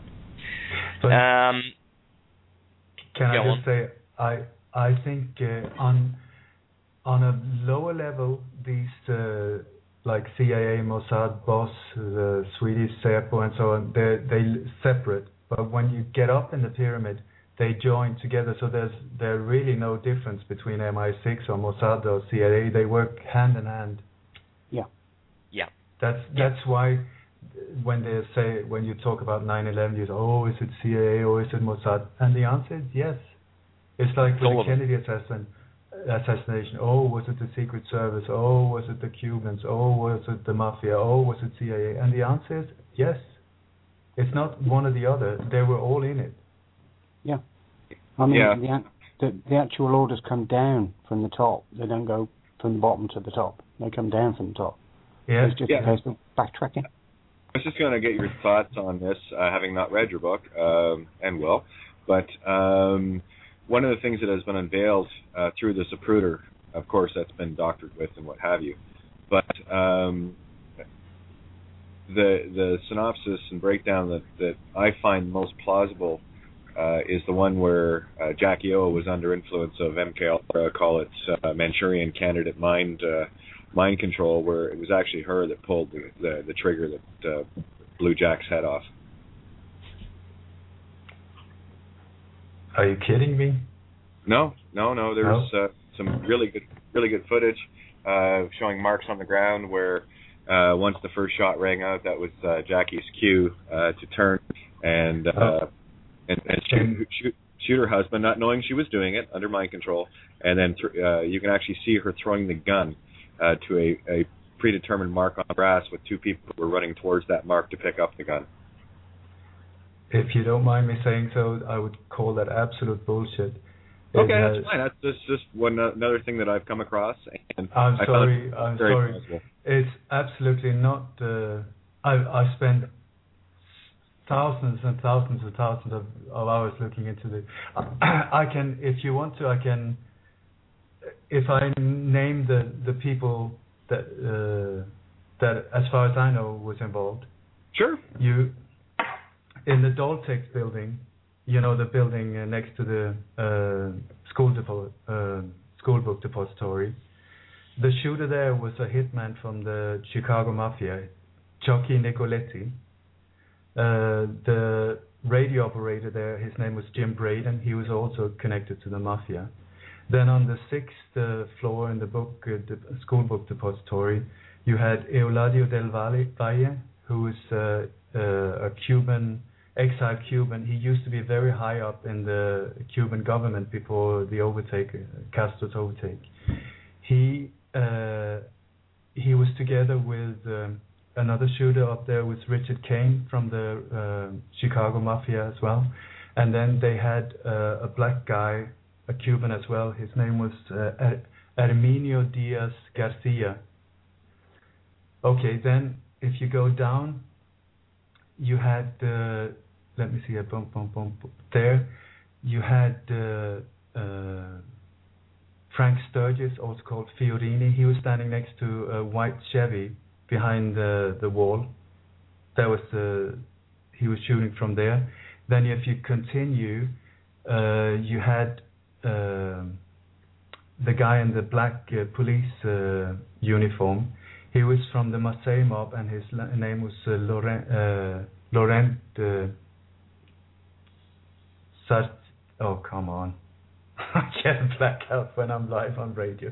Speaker 3: Can I just say, I think on a lower level, these like CIA, Mossad, BOSS, the Swedish SÄPO, and so on, they separate. But when you get up in the pyramid, they join together. So there's really no difference between MI6 or Mossad or CIA. They work hand in hand.
Speaker 4: Yeah.
Speaker 3: That's why when you talk about 9/11, you say, is it CIA or is it Mossad? And the answer is yes. It's like with the Kennedy assassination. Was it the Secret Service? Was it the Cubans? Was it the Mafia? Was it CIA? And the answer is yes. It's not one or the other. They were all in it.
Speaker 2: Yeah. The actual orders come down from the top. They don't go from the bottom to the top. They come down from the top.
Speaker 3: Yeah.
Speaker 2: It's just a case of backtracking.
Speaker 1: I was just going to get your thoughts on this, having not read your book, but one of the things that has been unveiled through the Zapruder, of course, that's been doctored with and what have you, but the synopsis and breakdown that I find most plausible is the one where Jackie O was under influence of MK Ultra, call it Manchurian Candidate mind control, where it was actually her that pulled the trigger that blew Jack's head off.
Speaker 3: Are you kidding me?
Speaker 1: No. There's some really good footage, showing marks on the ground where once the first shot rang out, that was Jackie's cue to turn and shoot her husband, not knowing she was doing it, under mind control. And then you can actually see her throwing the gun to a predetermined mark on the grass with two people who were running towards that mark to pick up the gun.
Speaker 3: If you don't mind me saying so, I would call that absolute bullshit.
Speaker 1: Okay, that's fine. That's just another thing that I've come across. And
Speaker 3: I'm sorry.
Speaker 1: Plausible.
Speaker 3: It's absolutely not. I've spent thousands and thousands and thousands of hours looking into this. I can, if you want to, I can. If I name the people that as far as I know was involved.
Speaker 1: Sure.
Speaker 3: In the Daltex building, the building next to the school book depository, the shooter there was a hitman from the Chicago Mafia, Chucky Nicoletti. The radio operator there, his name was Jim Braden. He was also connected to the Mafia. Then on the 6th floor in the school book depository, you had Euladio del Valle, who is a Cuban, exiled Cuban. He used to be very high up in the Cuban government before the Castro's overtake. He was together with another shooter up there, was Richard Kane from the Chicago Mafia as well. And then they had a black guy, a Cuban as well. His name was Herminio Diaz Garcia. Okay, then if you go down, you had let me see, there you had Frank Sturgis, also called Fiorini. He was standing next to a white Chevy behind the wall. That was he was shooting from there. Then if you continue, you had the guy in the black police uniform. He was from the Marseille mob, and his name was Laurent Sart. Oh, come on. I get black out when I'm live on radio.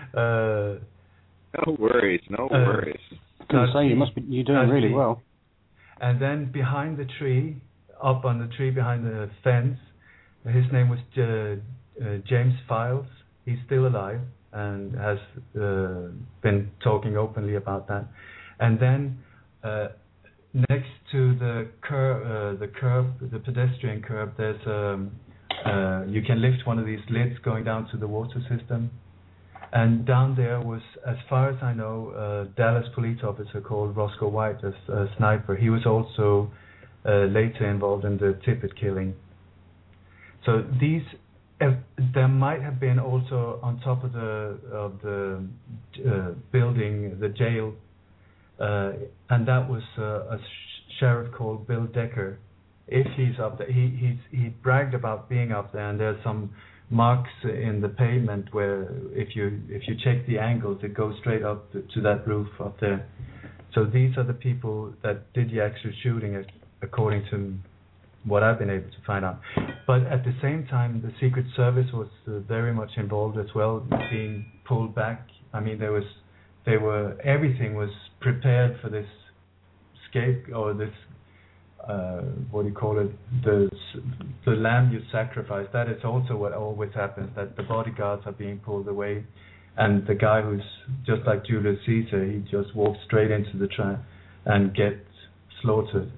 Speaker 1: No worries. I was
Speaker 2: going to say, you're doing really well.
Speaker 3: And then behind the tree, up on the tree behind the fence, his name was James Files. He's still alive and has been talking openly about that. And then next to the curb, the pedestrian curb, there's you can lift one of these lids going down to the water system. And down there was, as far as I know, a Dallas police officer called Roscoe White, a sniper. He was also later involved in the Tippit killing. So these, there might have been also on top of the building, the jail, and that was a sheriff called Bill Decker. If he's up there, he bragged about being up there, and there's some marks in the pavement where if you check the angles, it goes straight up to that roof up there. So these are the people that did the actual shooting, according to what I've been able to find out. But at the same time, the Secret Service was very much involved as well, being pulled back. I mean, everything was prepared for this escape, or this what do you call it? The lamb you sacrifice. That is also what always happens, that the bodyguards are being pulled away, and the guy who's just like Julius Caesar, he just walks straight into the trap and gets slaughtered.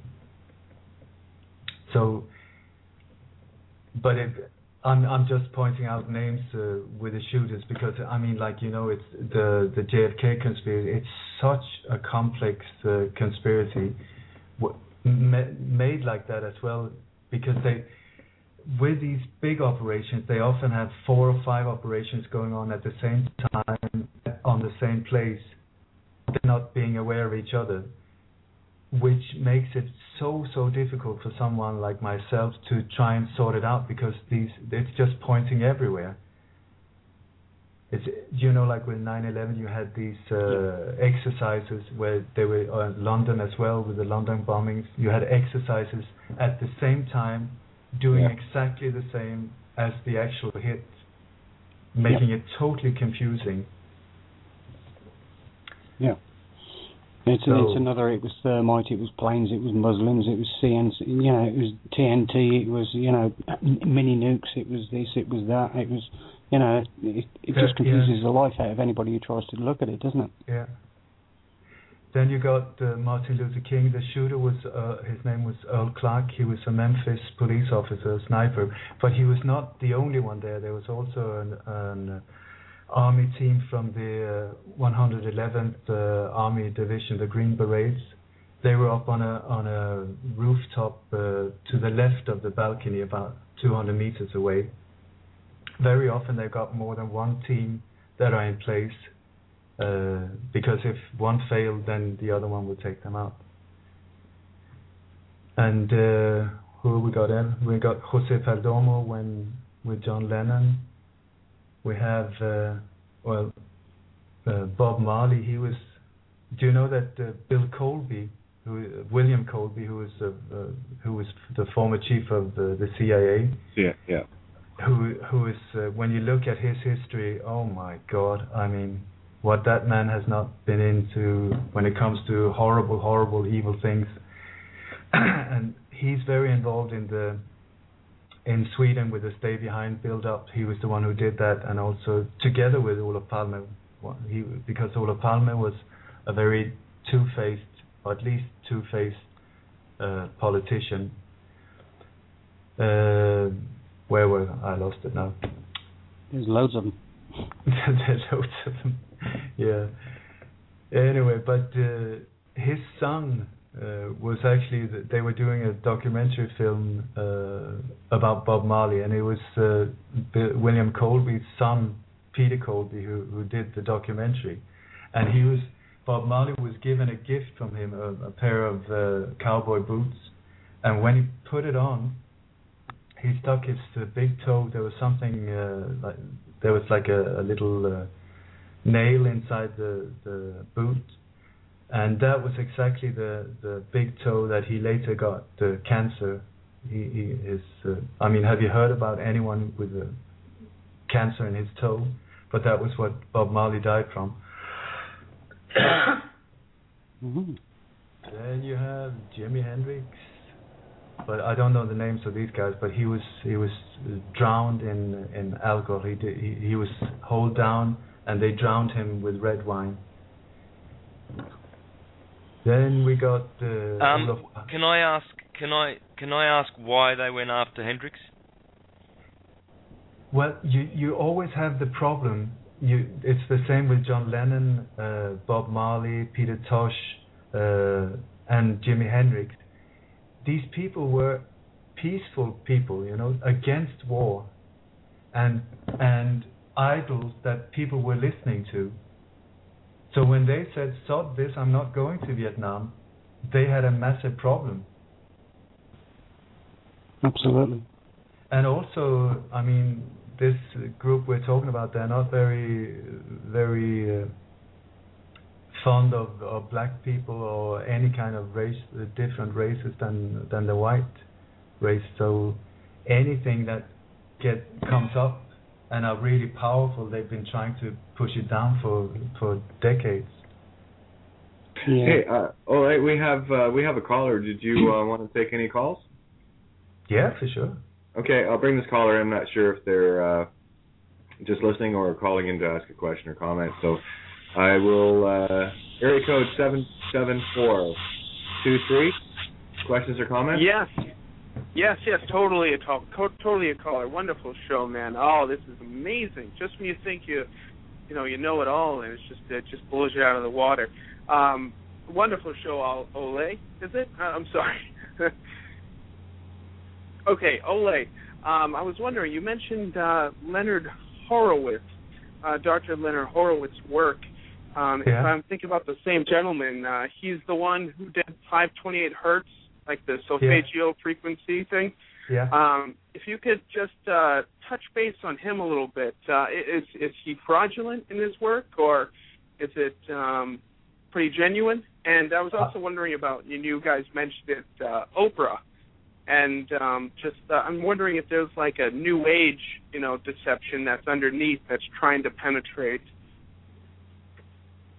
Speaker 3: So, but I'm just pointing out names with the shooters because I mean, like, it's the JFK conspiracy. It's such a complex conspiracy. Made like that as well, because with these big operations, they often have 4 or 5 operations going on at the same time on the same place. They're not being aware of each other, which makes it so difficult for someone like myself to try and sort it out, because it's just pointing everywhere. It's, like with 9/11, you had these exercises where they were in London as well, with the London bombings. You had exercises at the same time doing exactly the same as the actual hit, making it totally confusing.
Speaker 2: Yeah. It's another. It was thermite. It was planes. It was Muslims. It was CNC. It was TNT. It was mini nukes. It was this. It was that. It was it just confuses the life out of anybody who tries to look at it, doesn't it?
Speaker 3: Yeah. Then you got Martin Luther King. The shooter was his name was Earl Clark. He was a Memphis police officer, a sniper, but he was not the only one there. There was also an army team from the 111th Army Division, the Green Berets. They were up on a rooftop to the left of the balcony, about 200 meters away. Very often they've got more than one team that are in place, because if one failed, then the other one would take them out. And who we got in? We got Jose Perdomo with John Lennon. We have Bob Marley. He was. Do you know that Bill Colby, William Colby, who was the former chief of the CIA?
Speaker 1: Yeah.
Speaker 3: Who is when you look at his history, oh my God! I mean, what that man has not been into when it comes to horrible, evil things. And he's very involved in Sweden with the Stay Behind build-up. He was the one who did that, and also together with Olof Palme, because Olof Palme was a very two-faced, or at least two-faced politician. Where were I? Lost it now.
Speaker 2: There's loads of them.
Speaker 3: There's loads of them. Yeah. Anyway, but his son was actually, they were doing a documentary film about Bob Marley, and it was William Colby's son, Peter Colby, who did the documentary. And Bob Marley was given a gift from him, a pair of cowboy boots, and when he put it on, he stuck his big toe. There was something like a little nail inside the boot, and that was exactly the big toe that he later got cancer. Have you heard about anyone with cancer in his toe? But that was what Bob Marley died from.
Speaker 2: Mm-hmm.
Speaker 3: Then you have Jimi Hendrix. But I don't know the names of these guys. But he was drowned in alcohol. He was holed down, and they drowned him with red wine. Then we got.
Speaker 4: Can I ask why they went after Hendrix?
Speaker 3: Well, you always have the problem. It's the same with John Lennon, Bob Marley, Peter Tosh, and Jimi Hendrix. These people were peaceful people, against war, and idols that people were listening to. So when they said, "Sod this, I'm not going to Vietnam," they had a massive problem.
Speaker 2: Absolutely.
Speaker 3: And also, this group we're talking about, they're not very, very fond of black people or any kind of race, different races than the white race. So anything that comes up and are really powerful, they've been trying to push it down for decades.
Speaker 2: Yeah.
Speaker 1: Hey, all right, we have a caller. Did you want to take any calls?
Speaker 3: Yeah, for sure.
Speaker 1: Okay, I'll bring this caller in. I'm not sure if they're just listening or calling in to ask a question or comment. So I will, area code 77423. Questions or comments?
Speaker 5: Yes, totally a caller. Wonderful show, man. Oh, this is amazing. Just when you think you know it all, and it just blows you out of the water. Wonderful show, Ole. Is it? I'm sorry. Okay, Ole. I was wondering, you mentioned Leonard Horowitz, Dr. Leonard Horowitz's work. If I'm thinking about the same gentleman, he's the one who did 528 hertz, like the solfeggio frequency thing.
Speaker 3: Yeah.
Speaker 5: If you could just touch base on him a little bit. Is he fraudulent in his work, or is it pretty genuine? And I was also wondering about, you guys mentioned it, Oprah. And I'm wondering if there's like a new age, deception that's underneath, that's trying to penetrate.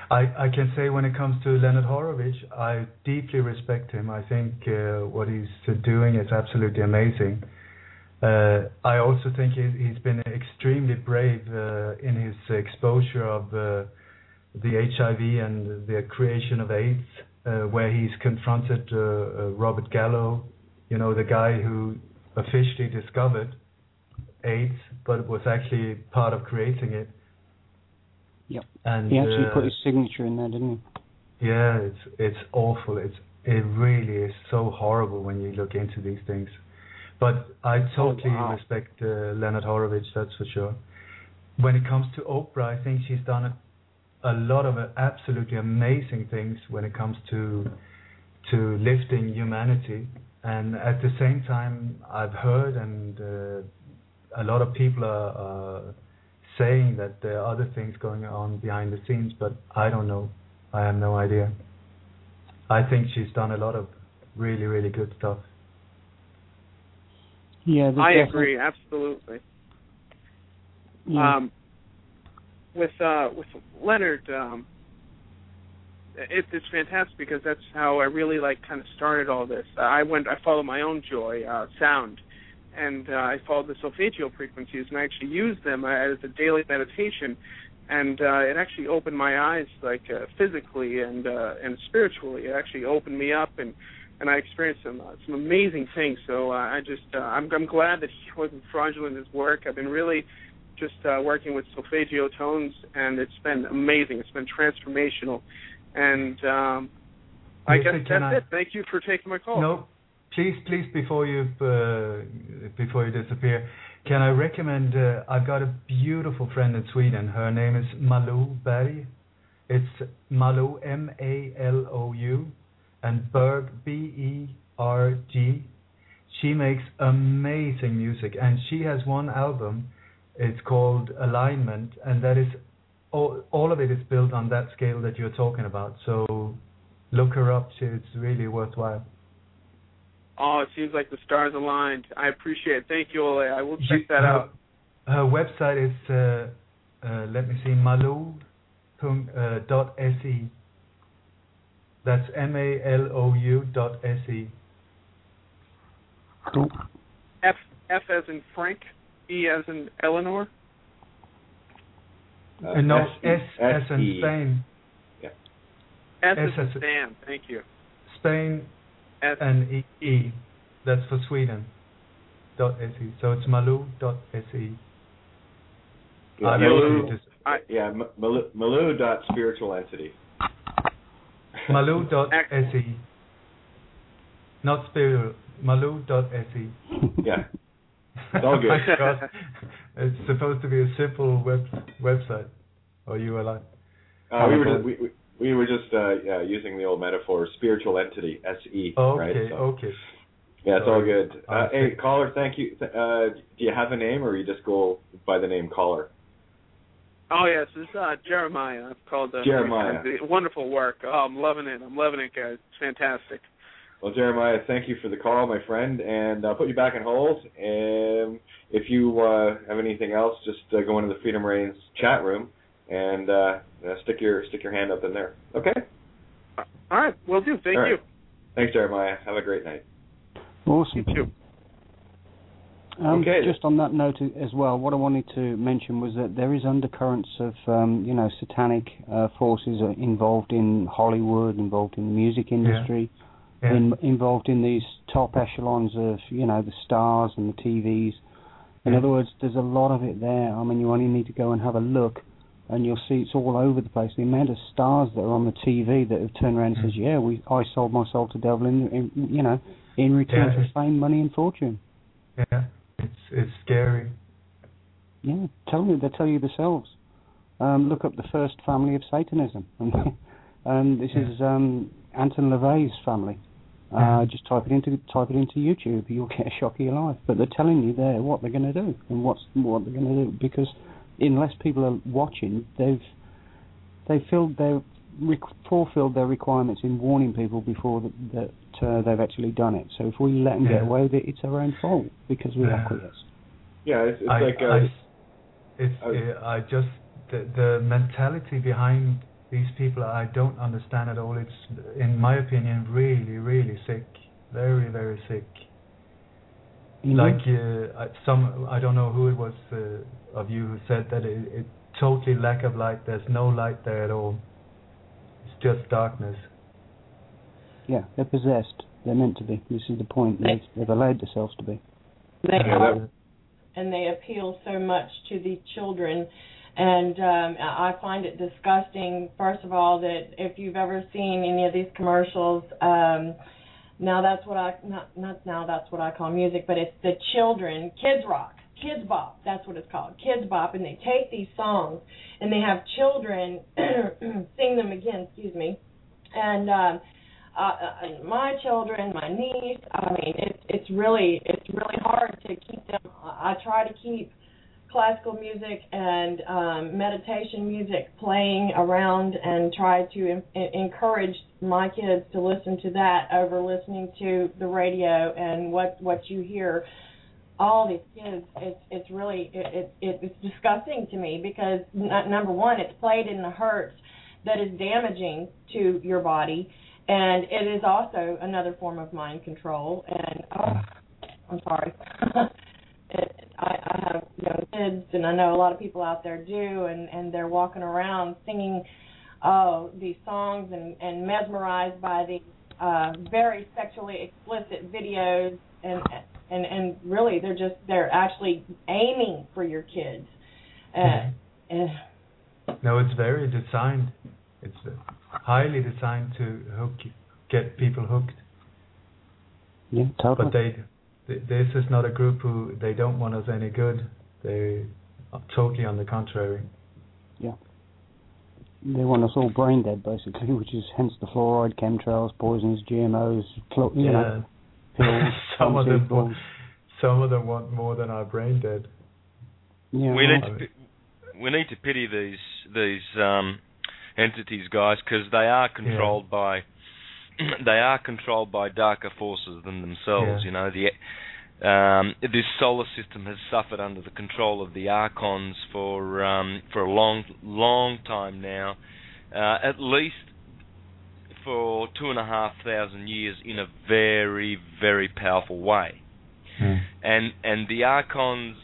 Speaker 3: I can say when it comes to Leonard Horowitz, I deeply respect him. I think what he's doing is absolutely amazing. I also think he's been extremely brave in his exposure of the HIV and the creation of AIDS, where he's confronted Robert Gallo, the guy who officially discovered AIDS, but was actually part of creating it.
Speaker 2: Yep.
Speaker 3: And
Speaker 2: he actually put his signature in there, didn't
Speaker 3: he? Yeah, it's awful. It really is so horrible when you look into these things. But I totally respect Leonard Horowitz, that's for sure. When it comes to Oprah, I think she's done a lot of absolutely amazing things when it comes to lifting humanity. And at the same time, I've heard and a lot of people are saying that there are other things going on behind the scenes, but I don't know. I have no idea. I think she's done a lot of really, really good stuff.
Speaker 2: Yeah,
Speaker 5: I agree, absolutely.
Speaker 2: Yeah.
Speaker 5: With Leonard, it's fantastic because that's how I really kind of started all this. I followed my own joy, sound, and I followed the solfeggio frequencies, and I actually used them as a daily meditation, and it actually opened my eyes, physically and spiritually. It actually opened me up, and I experienced some amazing things. So I'm glad that he wasn't fraudulent in his work. I've been really just working with solfeggio tones, and it's been amazing. It's been transformational, and I guess that's it. Thank you for taking my call.
Speaker 3: No, please, before you disappear, can I recommend? I've got a beautiful friend in Sweden. Her name is Malou Berg. It's Malou, Malou, and Berg, Berg. She makes amazing music, and she has one album. It's called Alignment, and that is all of it is built on that scale that you're talking about. So look her up. It's really worthwhile.
Speaker 5: Oh, it seems like the stars aligned. I appreciate it. Thank you, Ole. I will check that out.
Speaker 3: Her website is, let me see, malou.se. That's malou.se.
Speaker 2: Cool.
Speaker 5: F as in Frank, E as in Eleanor?
Speaker 3: No, S as in Spain.
Speaker 5: Yeah. S as in Stan, thank you.
Speaker 3: Spain and E. That's for Sweden. .se. So it's malou.se.
Speaker 1: Malou.spiritualentity.
Speaker 3: Malou.se. Not spiritual. Malou.se.
Speaker 1: Yeah. It's all good.
Speaker 3: It's supposed to be a simple website. Or ULI.
Speaker 1: We were just using the old metaphor, spiritual entity, SE.
Speaker 3: Okay,
Speaker 1: right? So,
Speaker 3: okay.
Speaker 1: Yeah, it's all good. Hey, caller, thank you. Do you have a name, or you just go by the name caller?
Speaker 5: Oh, yes, this is Jeremiah. I've called
Speaker 1: Jeremiah.
Speaker 5: Wonderful work. Oh, I'm loving it. Guys. It's fantastic.
Speaker 1: Well, Jeremiah, thank you for the call, my friend, and I'll put you back on hold. And if you have anything else, just go into the Freedom Reigns chat room and stick your hand up in there. Okay?
Speaker 5: All right, will do. Thank you.
Speaker 1: Thanks, Jeremiah. Have a great night.
Speaker 2: Awesome.
Speaker 5: You too.
Speaker 1: Okay.
Speaker 2: Just on that note as well, what I wanted to mention was that there is undercurrents of, satanic forces involved in Hollywood, involved in the music industry, involved in these top echelons of, the stars and the TVs. In other words, there's a lot of it there. I mean, you only need to go and have a look, and you'll see it's all over the place. The amount of stars that are on the TV that have turned around and says, I sold my soul to devil in return for fame, money, and fortune.
Speaker 3: Yeah, it's scary.
Speaker 2: Yeah, they tell you themselves. Look up the first family of Satanism. This is Anton LaVey's family. Just type it into YouTube. You'll get a shock of your life. But they're telling you there what they're going to do and what they're going to do, because unless people are watching, they've fulfilled their requirements in warning people before that they've actually done it. So if we let them get away with it, it's our own fault because we acquiesce.
Speaker 1: Yeah, the mentality behind
Speaker 3: these people I don't understand at all. It's, in my opinion, really, really sick. Very, very sick.
Speaker 2: Mm-hmm.
Speaker 3: Like I don't know who it was of you who said that it totally lack of light. There's no light there at all. It's just darkness.
Speaker 2: Yeah, they're possessed. They're meant to be. This is the point. They've allowed themselves to be.
Speaker 6: They are, and they appeal so much to the children. And I find it disgusting, first of all, that if you've ever seen any of these commercials, now that's what I call music, but it's the children, Kids Rock, Kids Bop, that's what it's called, Kids Bop, and they take these songs and they have children sing them again, and my children, my niece, I mean, it's really hard to keep them. I try to keep classical music and meditation music playing around and try to encourage my kids to listen to that over listening to the radio and what you hear. All these kids, it's really it's disgusting to me because number one, it's played in the hertz that is damaging to your body, and it is also another form of mind control. And I'm sorry. I have young kids, and I know a lot of people out there do, and they're walking around singing these songs and mesmerized by these very sexually explicit videos, and really they're actually aiming for your kids.
Speaker 3: No, it's very designed. It's highly designed to get people hooked.
Speaker 2: Yeah, totally.
Speaker 3: But this is not a group who, they don't want us any good. They are totally on the contrary.
Speaker 2: Yeah. They want us all brain dead, basically, which is hence the fluoride, chemtrails, poisons, GMOs, pills.
Speaker 3: Some of them want more than our brain dead.
Speaker 2: Yeah.
Speaker 4: We need to pity these entities, guys, because they are controlled by. They are controlled by darker forces than themselves.
Speaker 3: Yeah.
Speaker 4: You know, this solar system has suffered under the control of the Archons for a long time now, at least for 2,500 years in a very, very powerful way. And the Archons,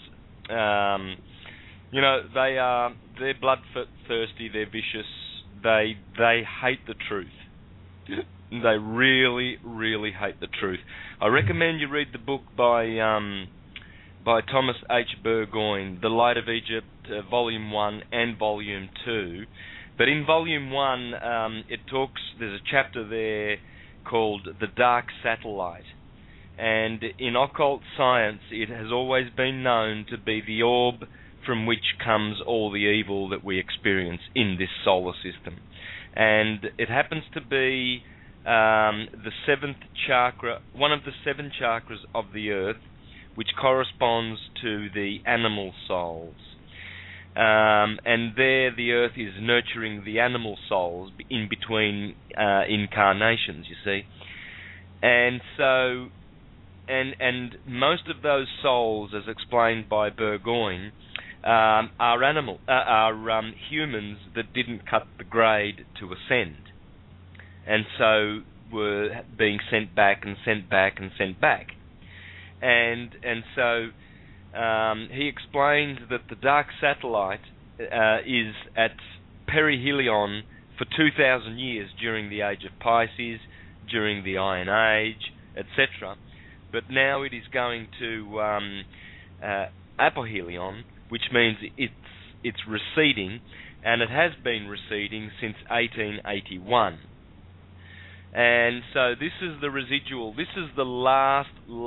Speaker 4: they're bloodthirsty, they're vicious, they hate the truth. They really, really hate the truth. I recommend you read the book by Thomas H. Burgoyne, The Light of Egypt, Volume 1 and Volume 2. But in Volume 1, there's a chapter there called The Dark Satellite. And in occult science, it has always been known to be the orb from which comes all the evil that we experience in this solar system. And it happens to be the seventh chakra, one of the 7 chakras of the earth, which corresponds to the animal souls. And there the earth is nurturing the animal souls in between incarnations, you see. And so, and most of those souls, as explained by Burgoyne, are humans that didn't cut the grade to ascend, and so were being sent back and sent back and sent back, and so he explained that the dark satellite is at perihelion for 2,000 years during the age of Pisces, during the Iron Age, etc. But now it is going to apohelion, which means it's receding, and it has been receding since 1881. And so this is the residual, this is the last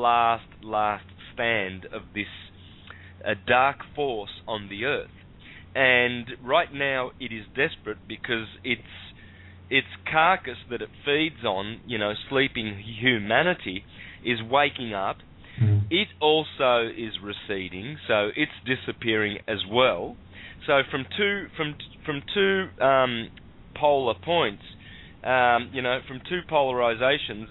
Speaker 4: stand of this dark force on the earth. And right now it is desperate because its carcass that it feeds on, sleeping humanity, is waking up. It also is receding, so it's disappearing as well. So from two polar points, from two polarizations,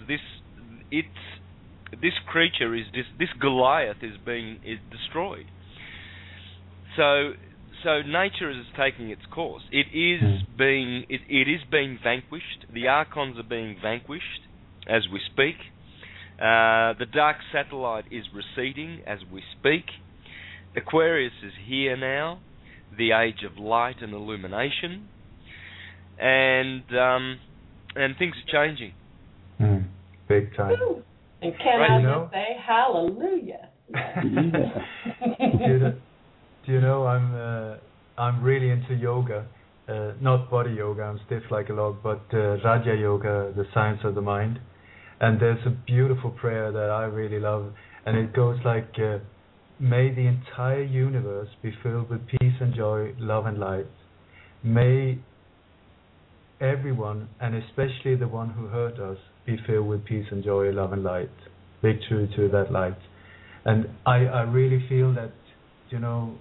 Speaker 4: this creature this Goliath is destroyed. So so nature is taking its course. It is being vanquished. The Archons are being vanquished as we speak. The dark satellite is receding as we speak. Aquarius is here now, the age of light and illumination, and things are changing.
Speaker 3: Big time.
Speaker 6: And can I just say hallelujah?
Speaker 3: Do you know I'm really into yoga, not body yoga. I'm stiff like a log, but Raja Yoga, the science of the mind. And there's a beautiful prayer that I really love, and it goes like, may the entire universe be filled with peace and joy, love and light. May everyone, and especially the one who hurt us, be filled with peace and joy, love and light. Be true to that light. And I really feel that, you know,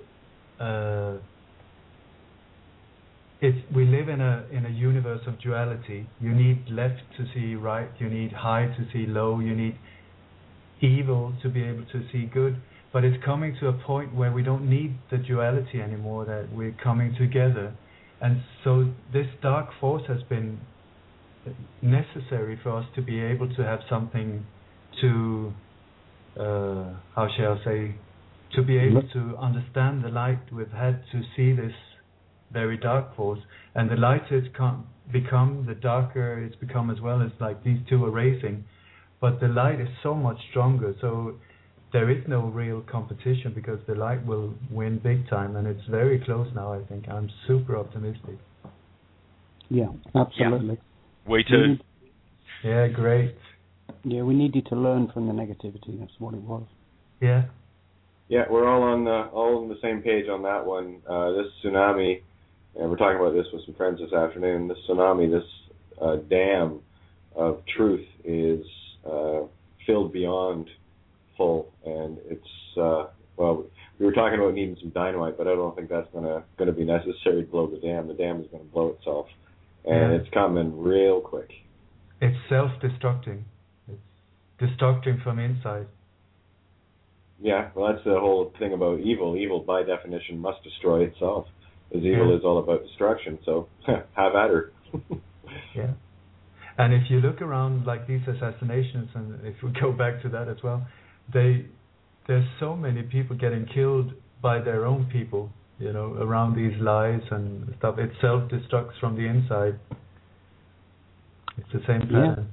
Speaker 3: we live in a universe of duality. You need left to see right, you need high to see low, you need evil to be able to see good. But it's coming to a point where we don't need the duality anymore, that we're coming together. And so this dark force has been necessary for us to be able to have something to, how shall I say, to be able to understand the light. We've had to see this very dark force, and the light has become, the darker it's become as well. It's like these two are racing, but the light is so much stronger, so there is no real competition, because the light will win big time, and it's very close now, I think. I'm super optimistic.
Speaker 2: Yeah, absolutely.
Speaker 4: Yeah. We too.
Speaker 3: Yeah, great.
Speaker 2: Yeah, we needed to learn from the negativity. That's what it was.
Speaker 3: Yeah.
Speaker 1: Yeah, we're all on the same page on that one. This tsunami, and we're talking about this with some friends this afternoon. This tsunami, this dam of truth is filled beyond full, and it's well, we were talking about needing some dynamite, but I don't think that's going to be necessary to blow the dam. The dam is going to blow itself, and it's coming real quick.
Speaker 3: It's self-destructing. It's destructing from inside.
Speaker 1: Yeah, well, that's the whole thing about evil. Evil, by definition, must destroy itself, because evil is all about destruction. So, have at her.
Speaker 3: Yeah. And if you look around, like these assassinations, and if we go back to that as well, there's so many people getting killed by their own people, you know, around these lies and stuff. It self-destructs from the inside. It's the same pattern.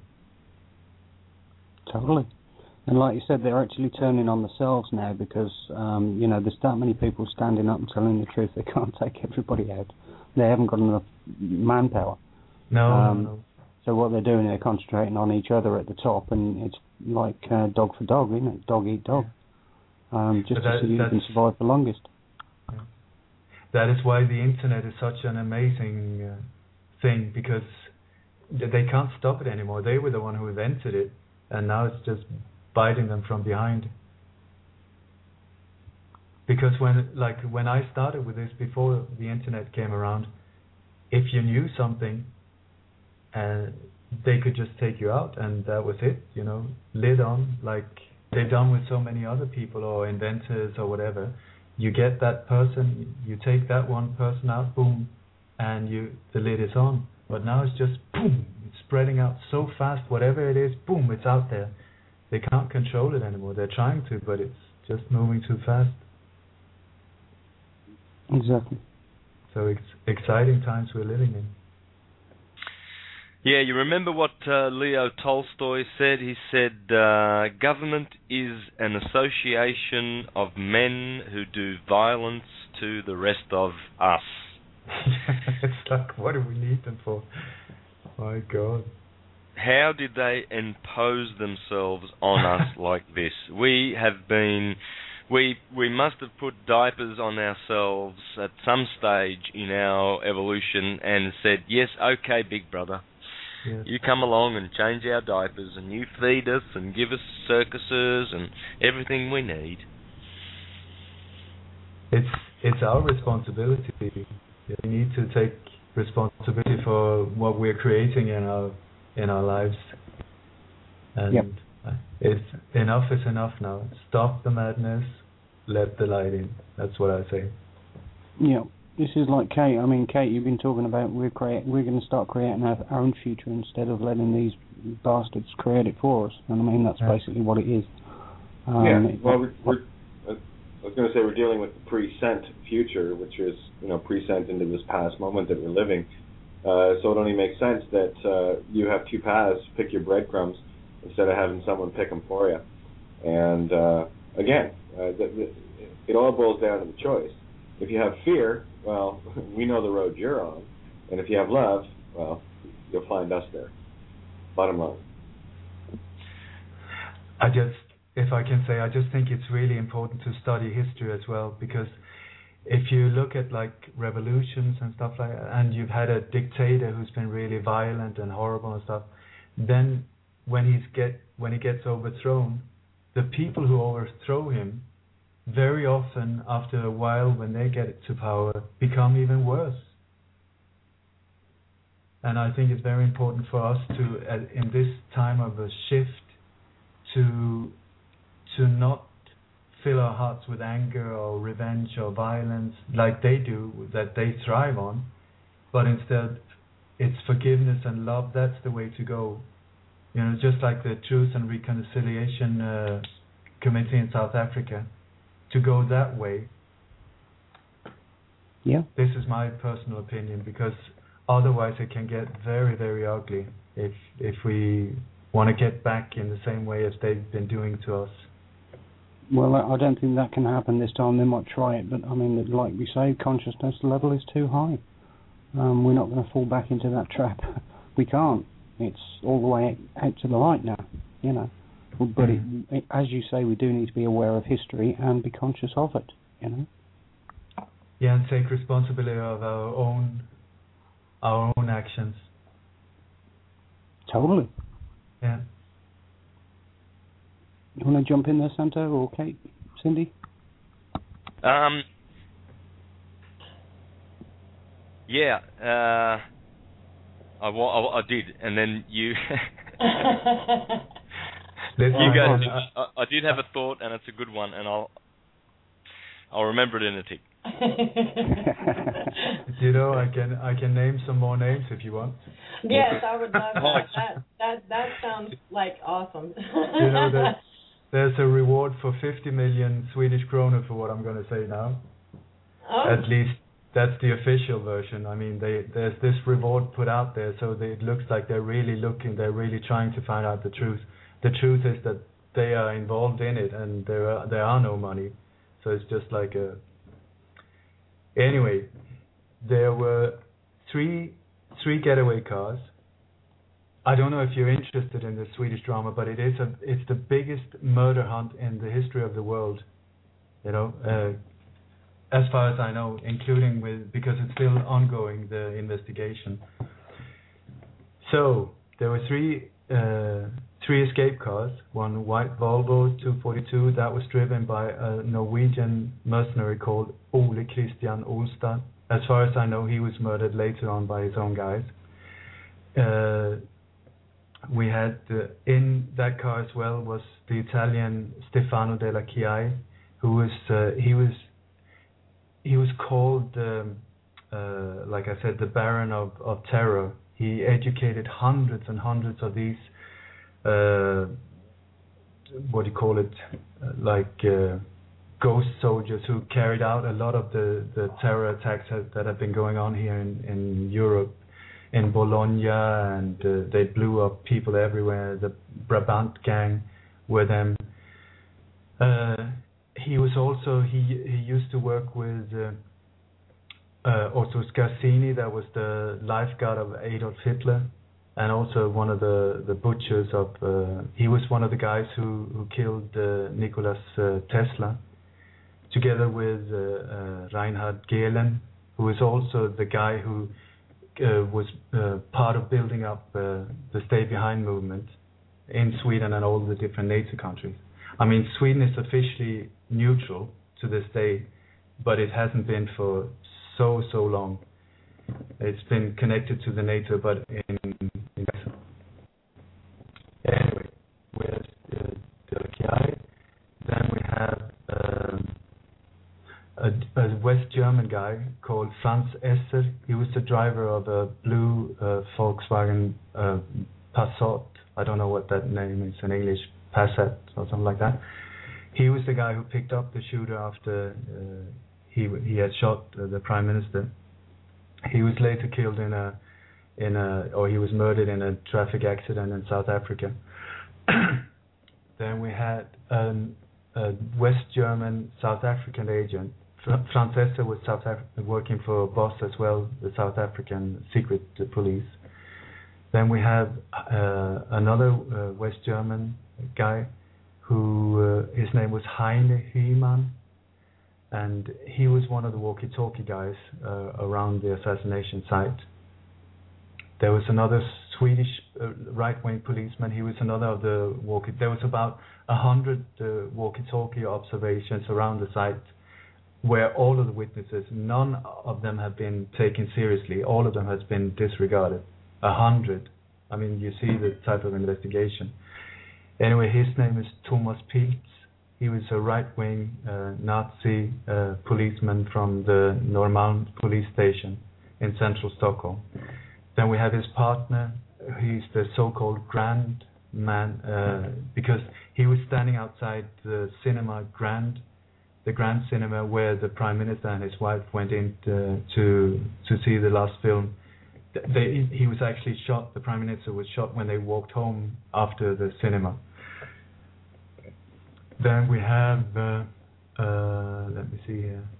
Speaker 2: Yeah. Totally. And like you said, they're actually turning on themselves now, because, you know, there's that many people standing up and telling the truth. They can't take everybody out. They haven't got enough manpower.
Speaker 3: No.
Speaker 2: So what they're doing, they're concentrating on each other at the top, and it's like dog for dog, isn't it? Dog eat dog. Just to see who can survive the longest.
Speaker 3: Yeah. That is why the internet is such an amazing thing, because they can't stop it anymore. They were the one who invented it, and now it's just biting them from behind. Because when I started with this, before the internet came around, if you knew something, they could just take you out, and that was it, you know, lid on, like they've done with so many other people or inventors or whatever. You get that person, you take that one person out, boom, and the lid is on. But now it's just boom, it's spreading out so fast, whatever it is, boom, it's out there. They can't control it anymore. They're trying to, but it's just moving too fast.
Speaker 2: Exactly.
Speaker 3: So it's exciting times we're living in.
Speaker 4: Yeah, you remember what Leo Tolstoy said? He said, government is an association of men who do violence to the rest of us.
Speaker 3: It's like, what do we need them for? My God.
Speaker 4: How did they impose themselves on us like this? We must have put diapers on ourselves at some stage in our evolution and said, yes, okay, big brother.
Speaker 3: Yes.
Speaker 4: You come along and change our diapers, and you feed us and give us circuses and everything we need.
Speaker 3: It's our responsibility. We need to take responsibility for what we're creating in our lives. And it's enough is enough now. Stop the madness. Let the light in. That's what I say.
Speaker 2: Yeah, This is like Kate. I mean, Kate, you've been talking about we're going to start creating our own future instead of letting these bastards create it for us. And I mean, that's basically what it is.
Speaker 1: Well, I was going to say we're dealing with the present future, which is present into this past moment that we're living. So it only makes sense that you have two paths. Pick your breadcrumbs instead of having someone pick them for you. And again, it all boils down to the choice. If you have fear, well, we know the road you're on. And if you have love, well, you'll find us there. Bottom line.
Speaker 3: If I can say, I just think it's really important to study history as well, because if you look at like revolutions and stuff like that, and you've had a dictator who's been really violent and horrible and stuff, then when he gets overthrown, the people who overthrow him, very often after a while when they get to power, become even worse. And I think it's very important for us to, in this time of a shift, to not fill our hearts with anger or revenge or violence like they do, that they thrive on, but instead it's forgiveness and love. That's the way to go. Just like the Truth and Reconciliation Committee in South Africa, to go that way.
Speaker 2: Yeah.
Speaker 3: This is my personal opinion, because otherwise it can get very, very ugly if we want to get back in the same way as they've been doing to us.
Speaker 2: Well, I don't think that can happen this time. They might try it, but I mean, like we say, consciousness level is too high. We're not going to fall back into that trap. We can't. It's all the way out to the light now, But as you say, we do need to be aware of history and be conscious of it,
Speaker 3: Yeah, and take responsibility of our own actions.
Speaker 2: Totally.
Speaker 3: Yeah.
Speaker 2: You want to jump in there, Santo, or Kate, Cindy?
Speaker 4: Yeah. I did, and then you. You guys. I did have a thought, and it's a good one, and I'll remember it in a tick.
Speaker 3: I can name some more names if you want.
Speaker 6: Yes, I would love that. That sounds like awesome.
Speaker 3: There's a reward for 50 million Swedish kronor for what I'm going to say now.
Speaker 6: Oh.
Speaker 3: At least that's the official version. I mean, there's this reward put out there, so it looks like they're really looking. They're really trying to find out the truth. The truth is that they are involved in it, and there are no money. So it's just like a. Anyway, there were three getaway cars. I don't know if you're interested in the Swedish drama, but it's the biggest murder hunt in the history of the world. As far as I know, including because it's still ongoing, the investigation. So there were three escape cars. One white Volvo 242 that was driven by a Norwegian mercenary called Ole Christian Olstad. As far as I know, he was murdered later on by his own guys. We had in that car as well was the Italian Stefano della Chiai, who was he was called like I said, the Baron of Terror. He educated hundreds and hundreds of these ghost soldiers who carried out a lot of the terror attacks that have been going on here in Europe. In Bologna, and they blew up people everywhere. The Brabant gang were them. He was also he used to work with Otto Scarsini, that was the lifeguard of Adolf Hitler, and also one of the butchers of. He was one of the guys who killed Nikola Tesla, together with Reinhard Gehlen, who was also the guy who. Was part of building up the Stay Behind movement in Sweden and all the different NATO countries. I mean, Sweden is officially neutral to this day, but it hasn't been for so long. It's been connected to the NATO, but in anyway, with Delakiai, then we have a West German guy called Franz Esser. He was the driver of a blue Volkswagen Passat. I don't know what that name is in English, Passat or something like that. He was the guy who picked up the shooter after he had shot the Prime Minister. He was later killed he was murdered in a traffic accident in South Africa. Then we had a West German South African agent. Franz Esser was working for BOSS as well, the South African secret police. Then we have another West German guy who his name was Heine Hümann, and he was one of the walkie-talkie guys around the assassination site. There was another Swedish right-wing policeman. He was another of the There was about 100 walkie-talkie observations around the site, where all of the witnesses, none of them have been taken seriously. All of them has been disregarded. 100. I mean, you see the type of investigation. Anyway, his name is Thomas Pilz. He was a right-wing Nazi policeman from the Norrmalm police station in central Stockholm. Then we have his partner. He's the so-called Grand Man, because he was standing outside the cinema the Grand Cinema, where the Prime Minister and his wife went in to see the last film. He was actually shot. The Prime Minister was shot when they walked home after the cinema. Then we have, let me see here.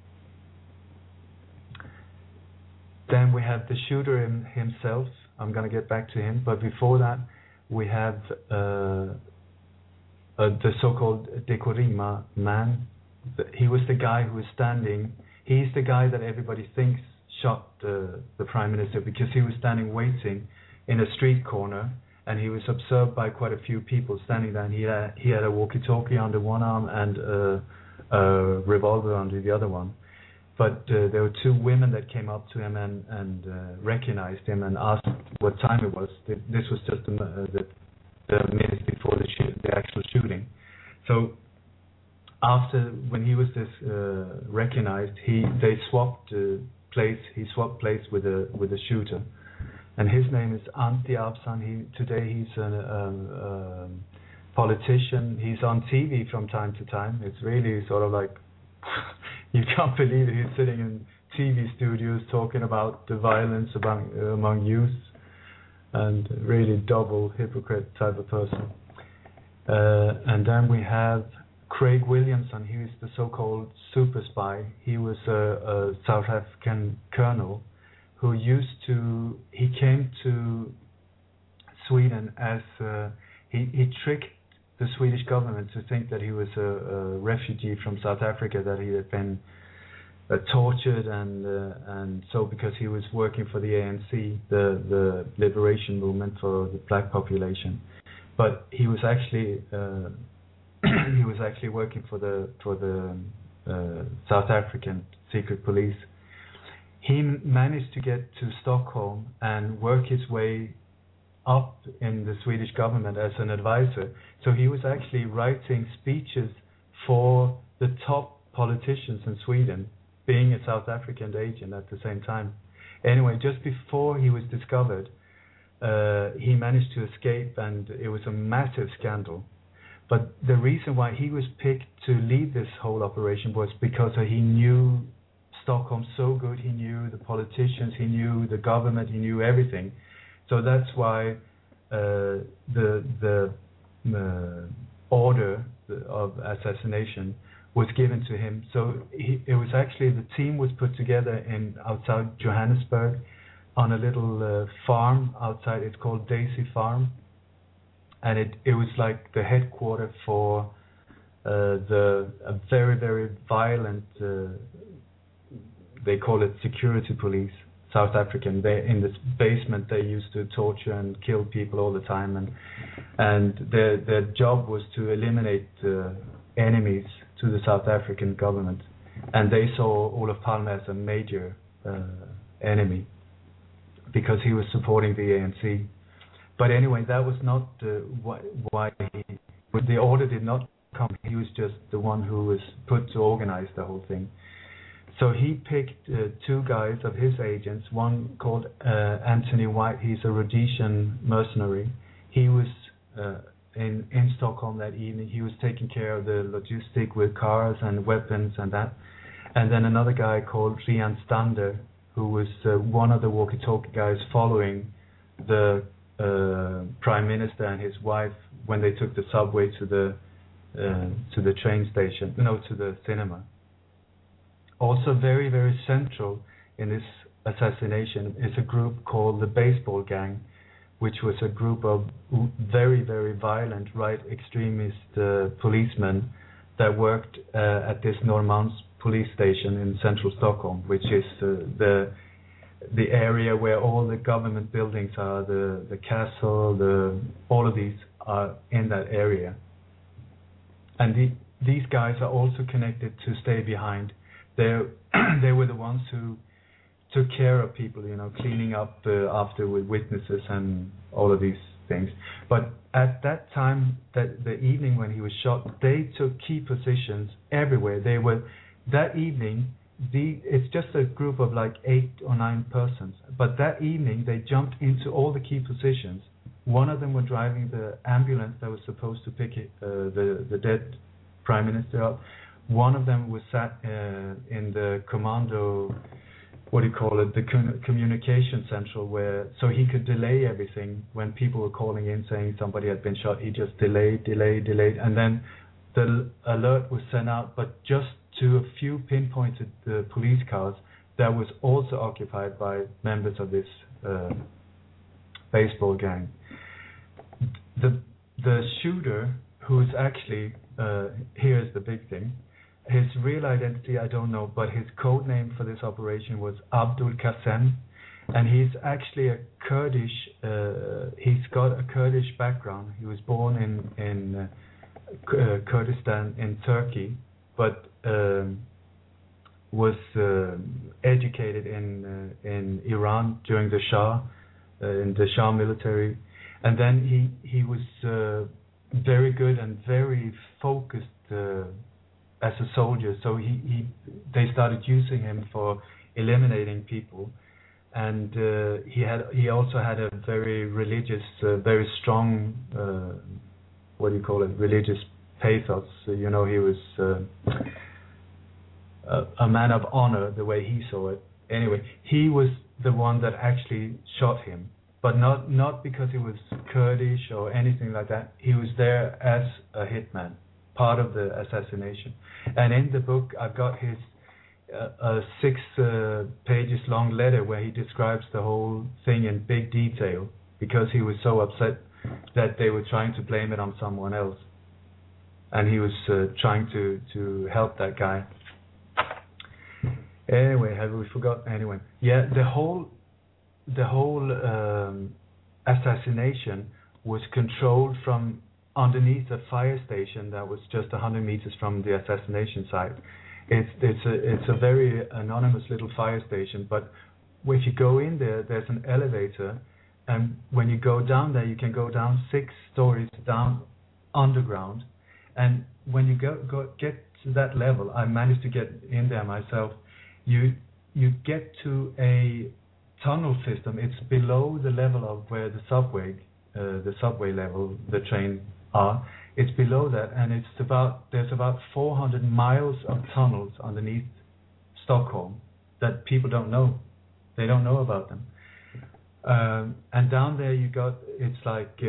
Speaker 3: Then we have the shooter himself. I'm going to get back to him. But before that, we have the so-called Dekorima man. He was the guy who was standing. He's the guy that everybody thinks shot the Prime Minister, because he was standing waiting in a street corner, and he was observed by quite a few people standing there. And he had a walkie-talkie under one arm and a revolver under the other one. But there were two women that came up to him and recognized him and asked what time it was. This was just the minutes before the actual shooting. So when he was recognized, they swapped place. He swapped place with the shooter, and his name is Antti Avsan. Today he's a politician. He's on TV from time to time. It's really sort of like you can't believe it. He's sitting in TV studios talking about the violence among youth, and really double hypocrite type of person. And then we have Craig Williamson. He was the so-called super spy. He was a South African colonel who he came to Sweden as he tricked the Swedish government to think that he was a refugee from South Africa, that he had been tortured, and so because he was working for the ANC, the liberation movement for the black population, but he was actually working for the South African secret police. He managed to get to Stockholm and work his way up in the Swedish government as an advisor. So he was actually writing speeches for the top politicians in Sweden, being a South African agent at the same time. Anyway, just before he was discovered, he managed to escape, and it was a massive scandal. But the reason why he was picked to lead this whole operation was because he knew Stockholm so good. He knew the politicians, he knew the government, he knew everything. So that's why the order of assassination was given to him. So it was actually, the team was put together outside Johannesburg on a little farm outside. It's called Daisy Farm, and it was like the headquarters for a very, very violent, they call it security police, South African. In this basement they used to torture and kill people all the time, and their job was to eliminate enemies to the South African government, and they saw Olof Palme as a major enemy because he was supporting the ANC. But anyway, that was not why the order did not come. He was just the one who was put to organize the whole thing. So he picked two guys of his agents, one called Anthony White. He's a Rhodesian mercenary. He was in Stockholm that evening. He was taking care of the logistic with cars and weapons and that. And then another guy called Rian Stander, who was one of the walkie-talkie guys following the Prime Minister and his wife when they took the subway to the train station, to the cinema. Also very, very central in this assassination is a group called the Baseball Gang, which was a group of very, very violent right extremist policemen that worked at this Norrmalms police station in central Stockholm, which is the area where all the government buildings are, the castle, all of these are in that area. And these guys are also connected to Stay Behind. They were the ones who took care of people, cleaning up after with witnesses and all of these things. But at that time, the evening when he was shot, they took key positions everywhere. That evening, it's just a group of like 8 or 9 persons. But that evening, they jumped into all the key positions. One of them were driving the ambulance that was supposed to pick the dead Prime Minister up. One of them was sat in the commando, the communication central, so he could delay everything. When people were calling in saying somebody had been shot, he just delayed, and then the alert was sent out, but just to a few pinpointed police cars that was also occupied by members of this baseball gang. The shooter, who is actually, here's the big thing, his real identity I don't know, but his code name for this operation was Abdul Qasem, and he's actually a Kurdish. He's got a Kurdish background. He was born in Kurdistan in Turkey, but was educated in Iran during the Shah, in the Shah military, and then he was very good and very focused as a soldier. So they started using him for eliminating people, and he also had a very religious, very strong, religious pathos. He was a man of honor, the way he saw it. Anyway, he was the one that actually shot him, but not because he was Kurdish or anything like that. He was there as a hitman, part of the assassination. And in the book, I've got his 6 pages long letter where he describes the whole thing in big detail, because he was so upset that they were trying to blame it on someone else, and he was trying to help that guy. Anyway, have we forgotten? Anyway, yeah, the whole assassination was controlled from underneath a fire station that was just 100 meters from the assassination site. It's a very anonymous little fire station, but if you go in there, there's an elevator, and when you go down there, you can go down 6 stories down underground, and when you get to that level, I managed to get in there myself. You get to a tunnel system. It's below the level of where the subway level, the train are. It's below that, and there's about 400 miles of tunnels underneath Stockholm that people don't know. They don't know about them. And down there it's like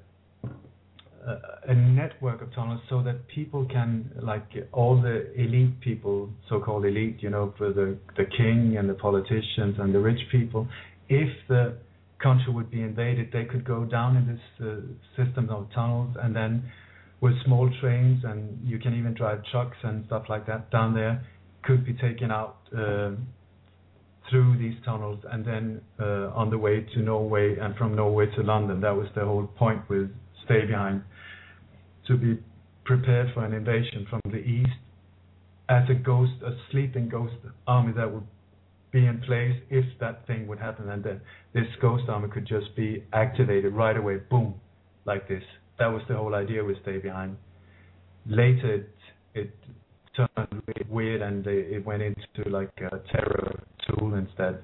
Speaker 3: a network of tunnels, so that people can, like all the elite people, so-called elite, for the king and the politicians and the rich people, if the country would be invaded, they could go down in this system of tunnels, and then with small trains, and you can even drive trucks and stuff like that down there, could be taken out through these tunnels, and then on the way to Norway, and from Norway to London. That was the whole point with Stay Behind, to be prepared for an invasion from the east as a sleeping ghost army that would be in place if that thing would happen, and then this ghost army could just be activated right away, boom, like this. That was the whole idea with Stay Behind. Later, it turned weird, and it went into like a terror tool instead.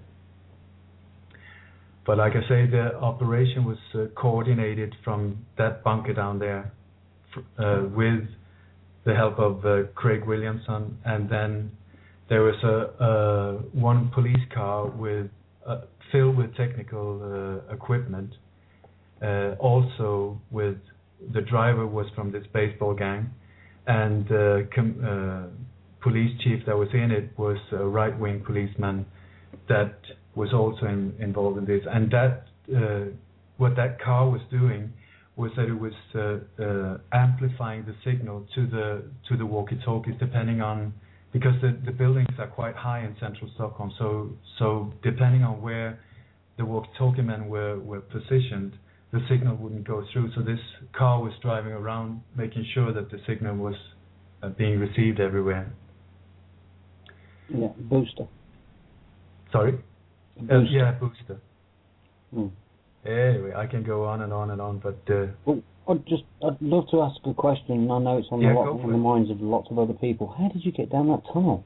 Speaker 3: But like I say, the operation was coordinated from that bunker down there with the help of Craig Williamson, and then there was one police car with filled with technical equipment. Also, with the driver was from this baseball gang, and police chief that was in it was a right-wing policeman that was also involved in this. And that what that car was doing was that it was amplifying the signal to the walkie-talkies, depending on, because the buildings are quite high in central Stockholm. So depending on where the walkie-talkie men were positioned, the signal wouldn't go through. So this car was driving around, making sure that the signal was being received everywhere.
Speaker 2: Yeah, booster.
Speaker 3: Sorry?
Speaker 2: Booster.
Speaker 3: Yeah, booster. Anyway, I can go on and on and on, but...
Speaker 2: Well, I'd love to ask a question. I know it's on the minds of lots of other people. How did you get down that tunnel?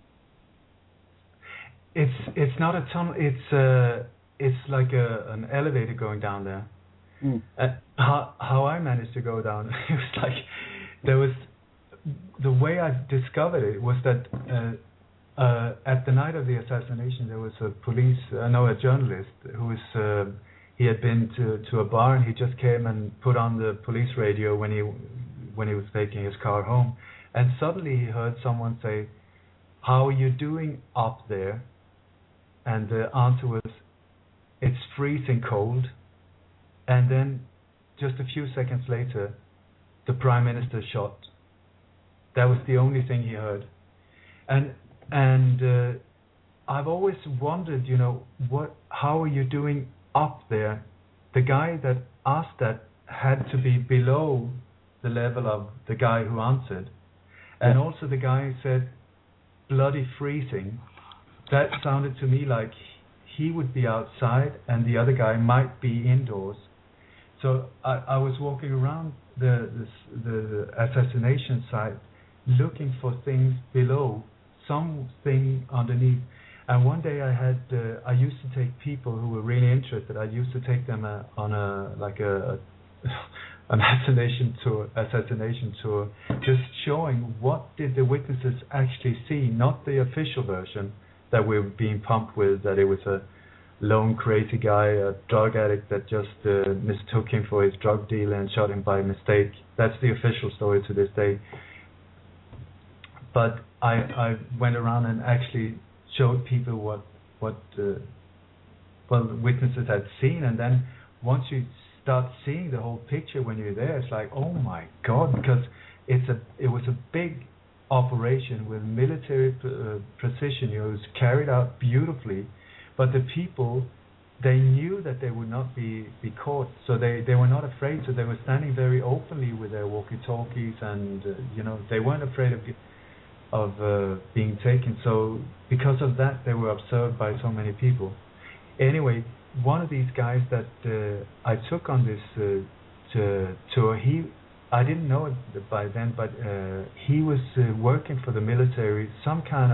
Speaker 3: It's not a tunnel. It's like an elevator going down there. How I managed to go down, it was like the way I discovered it was that at the night of the assassination, there was a journalist who was he had been to a bar, and he just came and put on the police radio when he was taking his car home, and suddenly he heard someone say, "How are you doing up there?" And the answer was, "It's freezing cold." And then, just a few seconds later, the Prime Minister shot. That was the only thing he heard. And I've always wondered, how are you doing up there? The guy that asked that had to be below the level of the guy who answered. And also the guy said, bloody freezing. That sounded to me like he would be outside and the other guy might be indoors. So I was walking around the assassination site looking for things below, something underneath. And one day I used to take people who were really interested. I used to take them on an assassination tour, just showing what did the witnesses actually see, not the official version that we were being pumped with, that it was a lone crazy guy, a drug addict that just mistook him for his drug dealer and shot him by mistake. That's the official story to this day. But I went around and actually showed people what the witnesses had seen, and then once you start seeing the whole picture when you're there, it's like, oh my God, because it was a big operation with military precision. It was carried out beautifully. But the people, they knew that they would not be caught, so they were not afraid. So they were standing very openly with their walkie-talkies, and they weren't afraid of being taken. So because of that, they were observed by so many people. Anyway, one of these guys that I took on this tour, I didn't know it by then, but he was working for the military, some kind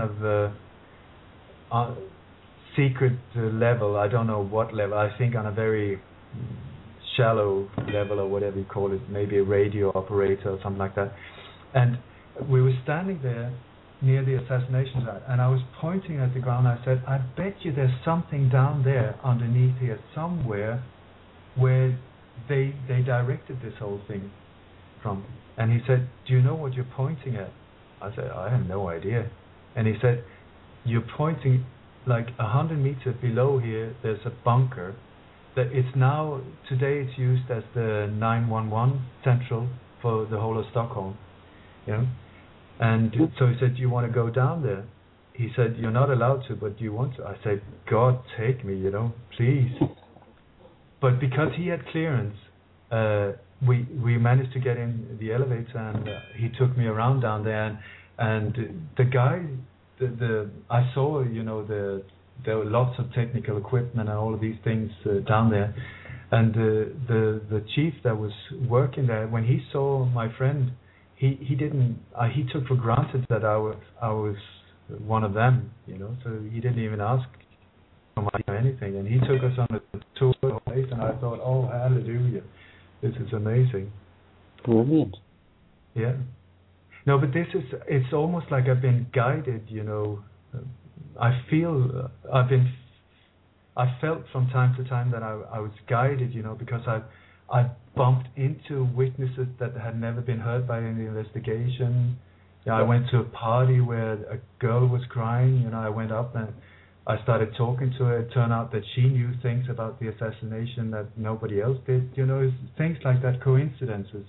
Speaker 3: of secret level. I don't know what level. I think on a very shallow level or whatever you call it, maybe a radio operator or something like that. And we were standing there near the assassination site, and I was pointing at the ground. I said, I bet you there's something down there underneath here somewhere where they directed this whole thing from. And he said, do you know what you're pointing at? I said, I have no idea. And he said, you're pointing like 100 meters below here. There's a bunker that today it's used as the 911 central for the whole of Stockholm, And so he said, do you want to go down there? He said, you're not allowed to, but do you want to? I said, God, take me, please. But because he had clearance, we managed to get in the elevator, and he took me around down there. And the guy, I saw, there were lots of technical equipment and all of these things down there. And the chief that was working there, when he saw my friend, he didn't. He took for granted that I was one of them, you know. So he didn't even ask for money or anything, and he took us on a tour of the place, and I thought, oh, hallelujah, this is amazing.
Speaker 2: Brilliant.
Speaker 3: Yeah. No, but it's almost like I've been guided, you know. I feel I felt from time to time that I was guided, you know, because I bumped into witnesses that had never been heard by any investigation. Yeah, I went to a party where a girl was crying, you know. I went up and I started talking to her. It turned out that she knew things about the assassination that nobody else did, you know. It's things like that, coincidences.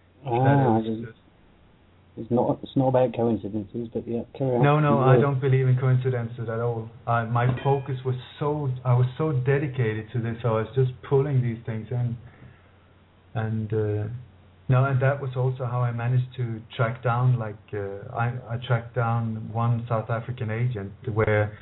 Speaker 2: It's not about coincidences, but yeah, carry on.
Speaker 3: No, I don't believe in coincidences at all. My focus was I was so dedicated to this, so I was just pulling these things in. And that was also how I managed to track down, I tracked down one South African agent where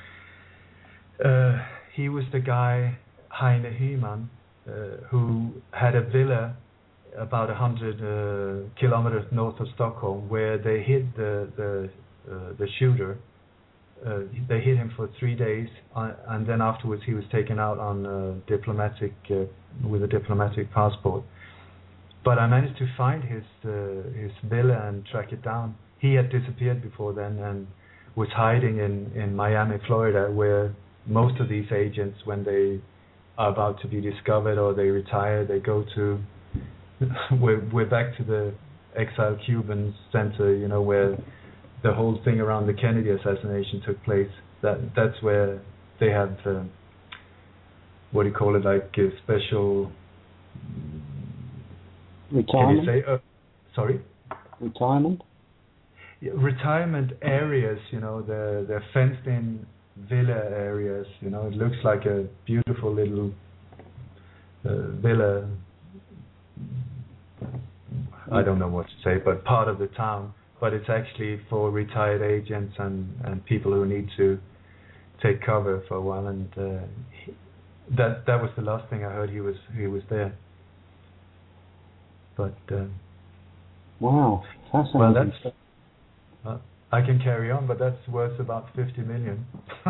Speaker 3: he was the guy, Heine Human, who had a villa about 100 kilometers north of Stockholm, where they hid the shooter. They hid him for 3 days, and then afterwards he was taken out on with a diplomatic passport. But I managed to find his villa and track it down. He had disappeared before then and was hiding in Miami, Florida, where most of these agents, when they are about to be discovered or they retire, they go to. We're back to the Exile Cubans Center, you know, where the whole thing around the Kennedy assassination took place. That's where they have what do you call it, like a special
Speaker 2: retirement.
Speaker 3: Can you say, sorry?
Speaker 2: Retirement.
Speaker 3: Yeah, retirement areas, you know, they're fenced-in villa areas. You know, it looks like a beautiful little villa. I don't know what to say, but part of the town. But it's actually for retired agents and people who need to take cover for a while. And that was the last thing I heard. He was there. But
Speaker 2: wow, fascinating.
Speaker 3: Well, that's I can carry on, but that's worth about 50 million.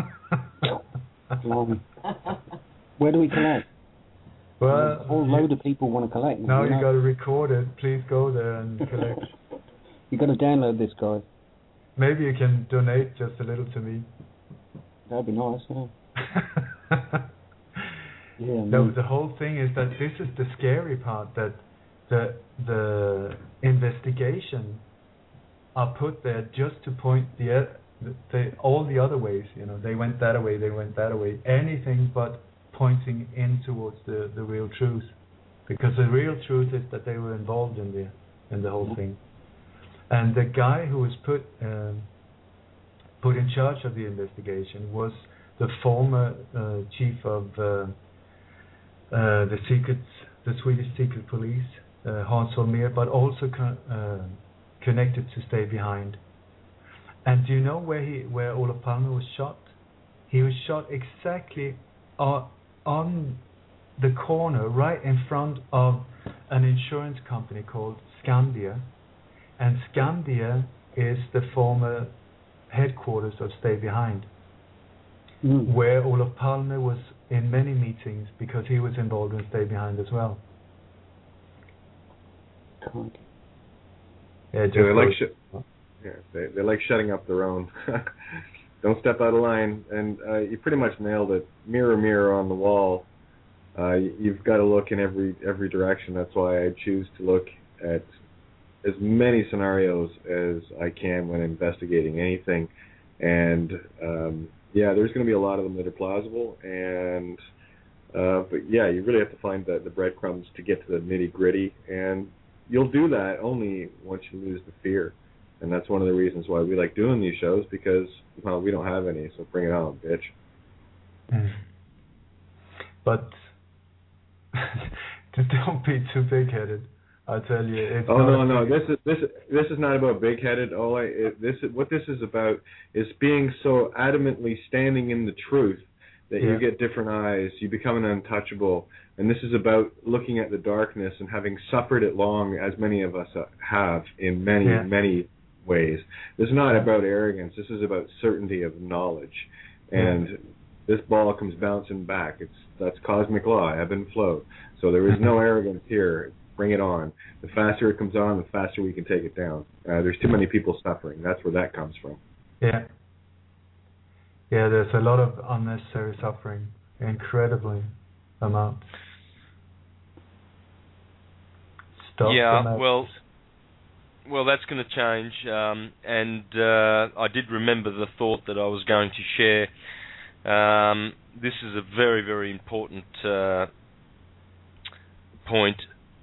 Speaker 2: Where do we collect?
Speaker 3: Well,
Speaker 2: a whole load of people want to collect.
Speaker 3: Now you got to record it. Please go there and collect.
Speaker 2: You got to download this, guy.
Speaker 3: Maybe you can donate just a little to me.
Speaker 2: That'd be nice. Yeah.
Speaker 3: No, the whole thing is that this is the scary part, that the investigation are put there just to point all the other ways. You know, they went that way. Anything but pointing in towards the real truth, because the real truth is that they were involved in the whole thing. And the guy who was put in charge of the investigation was the former chief of the Swedish secret police, Hans Holmér, but also connected to Stay Behind. And do you know where Olof Palme was shot? He was shot exactly on the corner, right in front of an insurance company called Skandia. And Skandia is the former headquarters of Stay Behind, where Olof Palme was in many meetings because he was involved in Stay Behind as well.
Speaker 1: Yeah, they like shutting up their own. Don't step out of line, and you pretty much nailed it. Mirror, mirror on the wall. You've got to look in every direction. That's why I choose to look at as many scenarios as I can when investigating anything. And there's going to be a lot of them that are plausible. And but yeah, you really have to find the breadcrumbs to get to the nitty gritty. And you'll do that only once you lose the fear. And that's one of the reasons why we like doing these shows, because we don't have any, so bring it on, bitch.
Speaker 3: But don't be too big-headed. I tell you. It's
Speaker 1: no. This is not about big-headed. What this is about is being so adamantly standing in the truth that you get different eyes. You become an untouchable, And this is about looking at the darkness and having suffered it long, as many of us have in many ways. This is not about arrogance. This is about certainty of knowledge. And this ball comes bouncing back. That's cosmic law, ebb and flow. So there is no arrogance here. Bring it on. The faster it comes on, the faster we can take it down. There's too many people suffering. That's where that comes from.
Speaker 3: Yeah. Yeah, there's a lot of unnecessary suffering, incredibly amount.
Speaker 4: Well, that's going to change, and I did remember the thought that I was going to share. This is a very, very important point.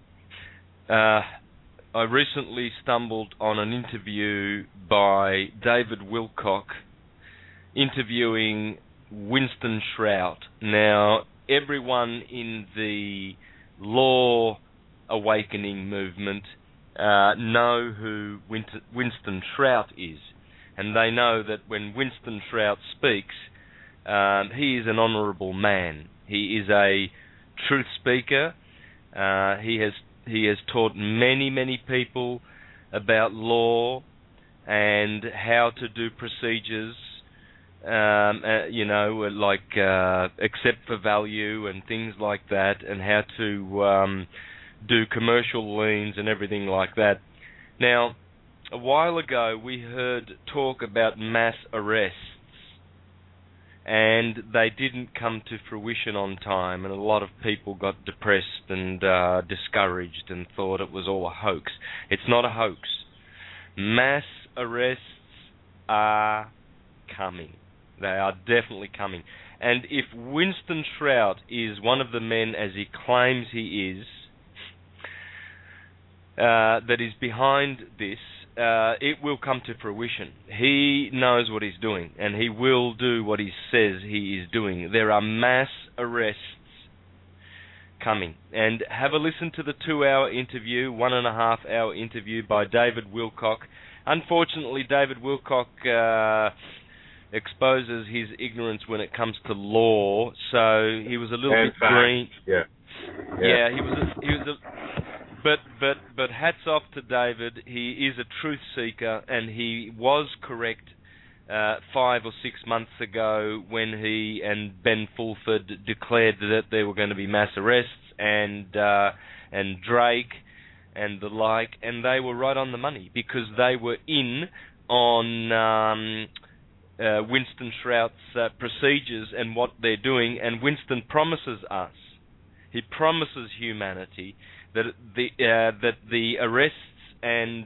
Speaker 4: I recently stumbled on an interview by David Wilcock interviewing Winston Shrout. Now, everyone in the Law Awakening movement know who Winston Shrout is, and they know that when Winston Shrout speaks, he is an honourable man. He is a truth speaker. He has taught many people about law and how to do procedures, like accept for value and things like that, and how to do commercial liens and everything like that. Now, a while ago we heard talk about mass arrests, and they didn't come to fruition on time, and a lot of people got depressed and discouraged and thought it was all a hoax. It's not a hoax. Mass arrests are coming. They are definitely coming. And if Winston Shrout is one of the men, as he claims he is, that is behind this, it will come to fruition. He knows what he's doing, and he will do what he says he is doing. There are mass arrests coming. And have a listen to the 2-hour interview, 1.5-hour interview by David Wilcock. Unfortunately, David Wilcock exposes his ignorance when it comes to law, so he was a little bit green. Yeah, he was But hats off to David. He is a truth seeker, and he was correct 5 or 6 months ago when he and Ben Fulford declared that there were going to be mass arrests and Drake and the like, and they were right on the money because they were in on Winston Shrout's procedures and what they're doing, and Winston promises us, he promises humanity that the arrests and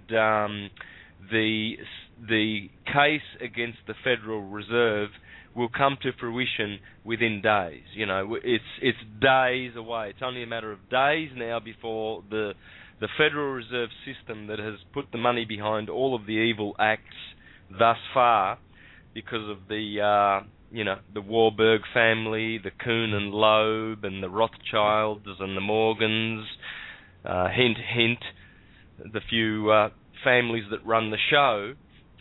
Speaker 4: the case against the Federal Reserve will come to fruition within days. You know, it's days away. It's only a matter of days now before the Federal Reserve System that has put the money behind all of the evil acts thus far, because of the the Warburg family, the Kuhn and Loeb, and the Rothschilds and the Morgans. Hint, hint, the few families that run the show.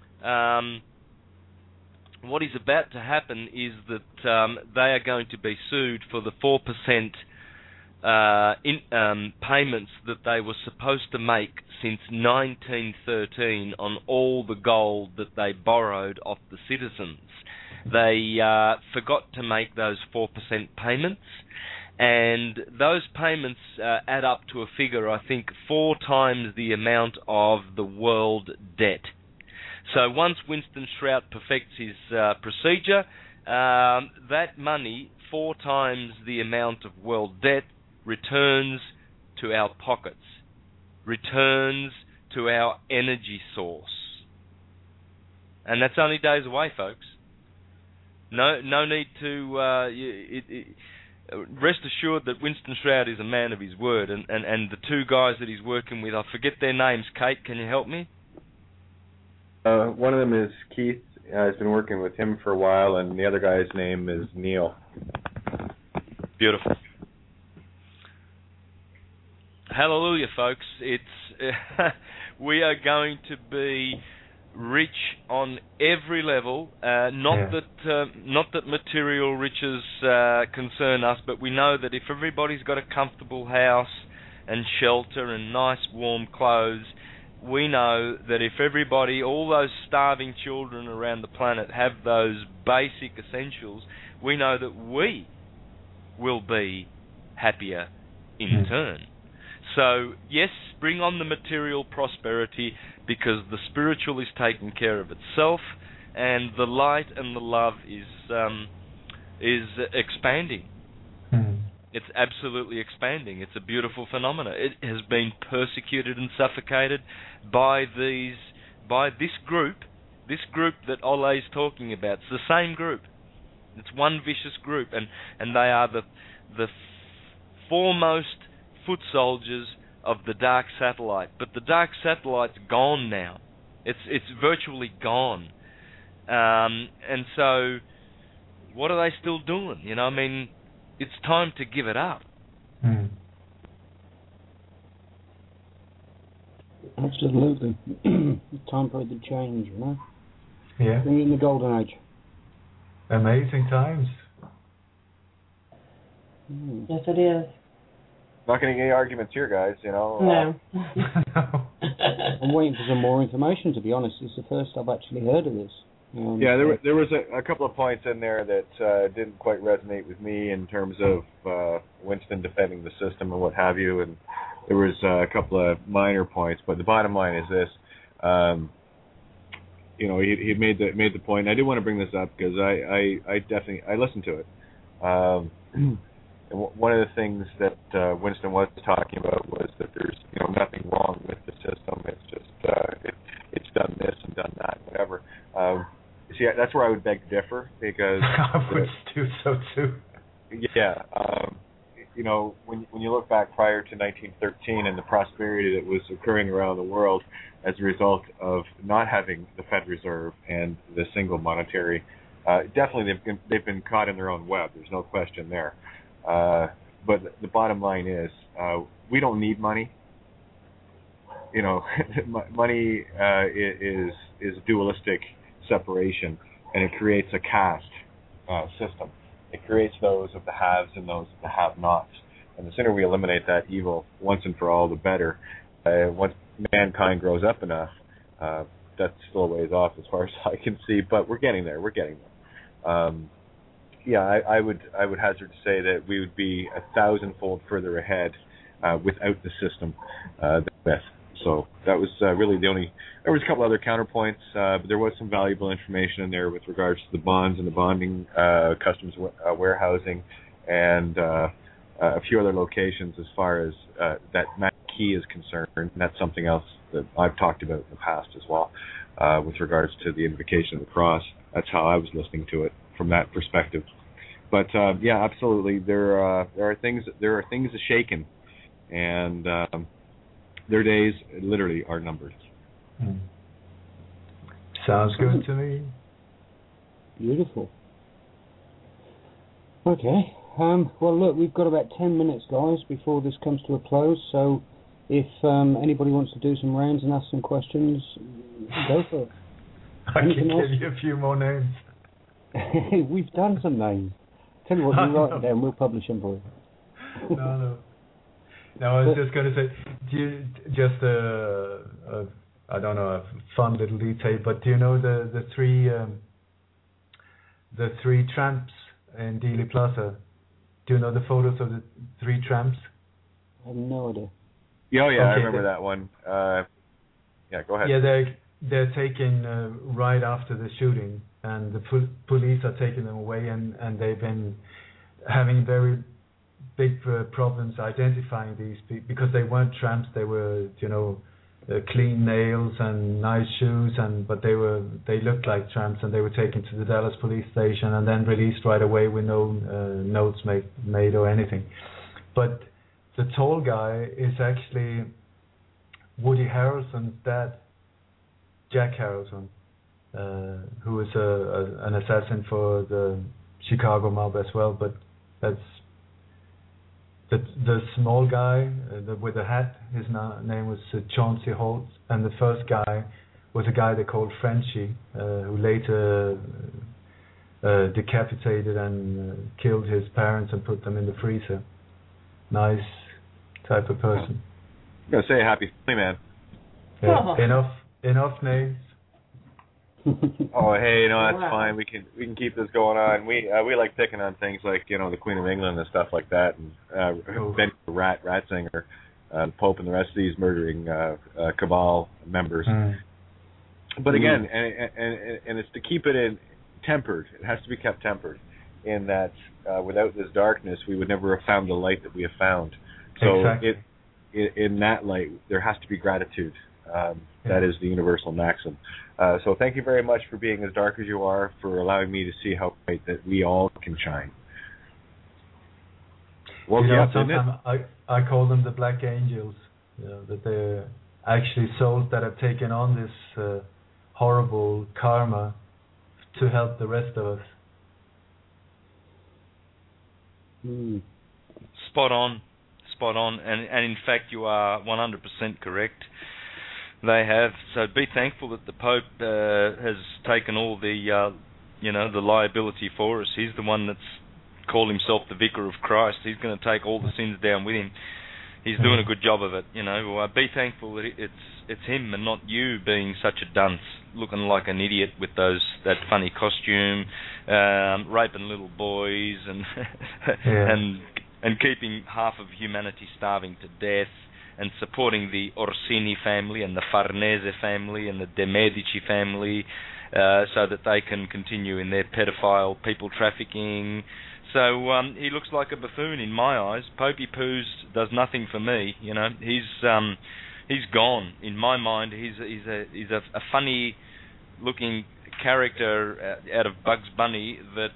Speaker 4: What is about to happen is that they are going to be sued for the 4% payments that they were supposed to make since 1913 on all the gold that they borrowed off the citizens. They forgot to make those 4% payments, and those payments add up to a figure, I think, 4 times the amount of the world debt. So once Winston Shrout perfects his procedure, that money, 4 times the amount of world debt, returns to our pockets, returns to our energy source. And that's only days away, folks. No need to... rest assured that Winston Shrout is a man of his word, and the 2 guys that he's working with, I forget their names. Kate, can you help me?
Speaker 1: One of them is Keith. I've been working with him for a while, and the other guy's name is Neil.
Speaker 4: Beautiful. Hallelujah, folks. It's we are going to be rich on every level. Not that material riches concern us, but we know that if everybody's got a comfortable house and shelter and nice warm clothes, we know that if everybody, all those starving children around the planet, have those basic essentials, we know that we will be happier in turn. So, yes, bring on the material prosperity, because the spiritual is taking care of itself, and the light and the love is expanding. It's absolutely expanding. It's a beautiful phenomenon. It has been persecuted and suffocated by this group that Ole's talking about. It's the same group. It's one vicious group, and they are the foremost foot soldiers of the dark satellite. But the dark satellite's gone now. It's virtually gone. And so, what are they still doing? You know, I mean, it's time to give it up.
Speaker 2: Absolutely. It's time for it to change, you know?
Speaker 3: Yeah.
Speaker 2: Bring in the golden age.
Speaker 3: Amazing times.
Speaker 6: Yes, it is.
Speaker 1: Not going to get any arguments here, guys, you know.
Speaker 6: No.
Speaker 2: I'm waiting for some more information, to be honest. It's the first I've actually heard of this.
Speaker 1: Yeah, there was a couple of points in there that didn't quite resonate with me in terms of Winston defending the system and what have you, and there was a couple of minor points, but the bottom line is this. You know, he made the point. I do want to bring this up because I definitely listened to it. And one of the things that Winston was talking about was that there's nothing wrong with the system. It's just it's done this and done that, whatever. See, that's where I would beg to differ, because
Speaker 3: I would do so too.
Speaker 1: Yeah, you know, when you look back prior to 1913 and the prosperity that was occurring around the world as a result of not having the Fed Reserve and the single monetary, definitely they've been caught in their own web. There's no question there. But the bottom line is, we don't need money. You know, money is dualistic separation, and it creates a caste system. It creates those of the haves and those of the have-nots. And the sooner we eliminate that evil once and for all, the better. Once mankind grows up enough, that's still a ways off as far as I can see, but we're getting there. Yeah, I would hazard to say that we would be 1,000-fold further ahead without the system than with. So that was really the only. There was a couple other counterpoints, but there was some valuable information in there with regards to the bonds and the bonding, customs warehousing, and a few other locations as far as that key is concerned. And that's something else that I've talked about in the past as well, with regards to the invocation of the cross. That's how I was listening to it from that perspective. But yeah, absolutely, there are things shaken, and their days literally are numbered.
Speaker 3: Sounds good to me.
Speaker 2: Beautiful. Okay. Well, look, we've got about 10 minutes, guys, before this comes to a close. So, if anybody wants to do some rounds and ask some questions, go for it.
Speaker 3: I can give you a few more names.
Speaker 2: We've done some names. Tell you what, you write them down. We'll publish them for you.
Speaker 3: No, I was just going to say, just I don't know, a fun little detail, but do you know the three tramps in Dealey Plaza? Do you know the photos of the three tramps?
Speaker 2: I have no idea.
Speaker 1: Yeah, okay, I remember that one. Yeah, go ahead.
Speaker 3: Yeah, they're taken right after the shooting, and the police are taking them away, and they've been having very big problems identifying these people, because they weren't tramps. They were, clean nails and nice shoes, but they looked like tramps, and they were taken to the Dallas police station and then released right away with no notes made or anything. But the tall guy is actually Woody Harrelson's dad, Jack Harrelson, who is an assassin for the Chicago mob as well. But that's the small guy with the hat. His name was Chauncey Holt, and the first guy was a guy they called Frenchie, who later decapitated and killed his parents and put them in the freezer. Nice type of person.
Speaker 1: I'm gonna say happy family man.
Speaker 3: Yeah. Enough names.
Speaker 1: Oh, hey, that's fine. We can keep this going on. We like picking on things like the Queen of England and stuff like that, and Benny Ratzinger, the Pope, and the rest of these murdering cabal members. But again, and it's to keep it tempered. It has to be kept tempered, in that without this darkness, we would never have found the light that we have found. So
Speaker 3: exactly.
Speaker 1: In that light, there has to be gratitude. That is the universal maxim. So thank you very much for being as dark as you are, for allowing me to see how bright that we all can shine. Well,
Speaker 3: sometimes I call them the Black Angels. That they're actually souls that have taken on this horrible karma to help the rest of us.
Speaker 4: Spot on, and in fact you are 100% correct. They have. So be thankful that the Pope has taken all the the liability for us. He's the one that's called himself the Vicar of Christ. He's going to take all the sins down with him. He's doing a good job of it. Be thankful that it's him and not you being such a dunce, looking like an idiot with that funny costume, raping little boys and and keeping half of humanity starving to death, and supporting the Orsini family and the Farnese family and the De Medici family, so that they can continue in their pedophile people trafficking. So he looks like a buffoon in my eyes. Popey Poos does nothing for me. He's gone in my mind. He's a funny looking character out of Bugs Bunny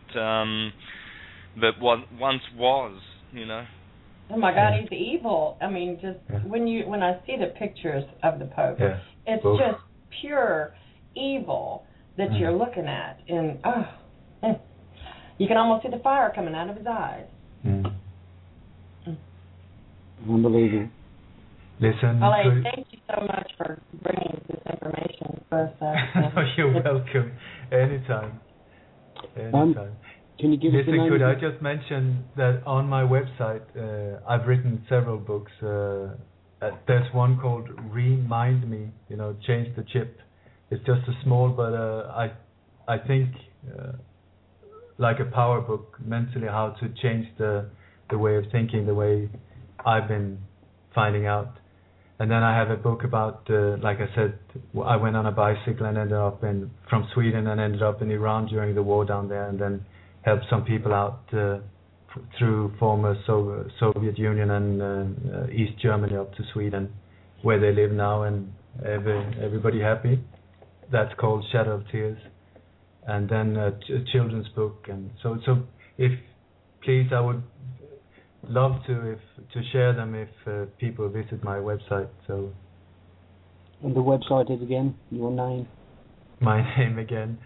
Speaker 4: that once was.
Speaker 6: Oh my God, he's evil. I mean, just when I see the pictures of the Pope, it's just pure evil that you're looking at, and you can almost see the fire coming out of his eyes.
Speaker 2: Unbelievable.
Speaker 3: Listen,
Speaker 6: thank you so much for bringing this information to us.
Speaker 3: You're welcome. Anytime.
Speaker 2: Can you give us the name?
Speaker 3: Could I just mention that on my website, I've written several books. There's one called Remind Me, Change the Chip. It's just a small, but I think like a power book, mentally, how to change the way of thinking, the way I've been finding out. And then I have a book about, like I said, I went on a bicycle and ended up from Sweden and ended up in Iran during the war down there, and then helped some people out through former Soviet Union and East Germany up to Sweden, where they live now, and everybody happy. That's called Shadow of Tears. And then a children's book, and so if please, I would love to share them if people visit my website. So.
Speaker 2: And the website is again your name.
Speaker 3: My name again,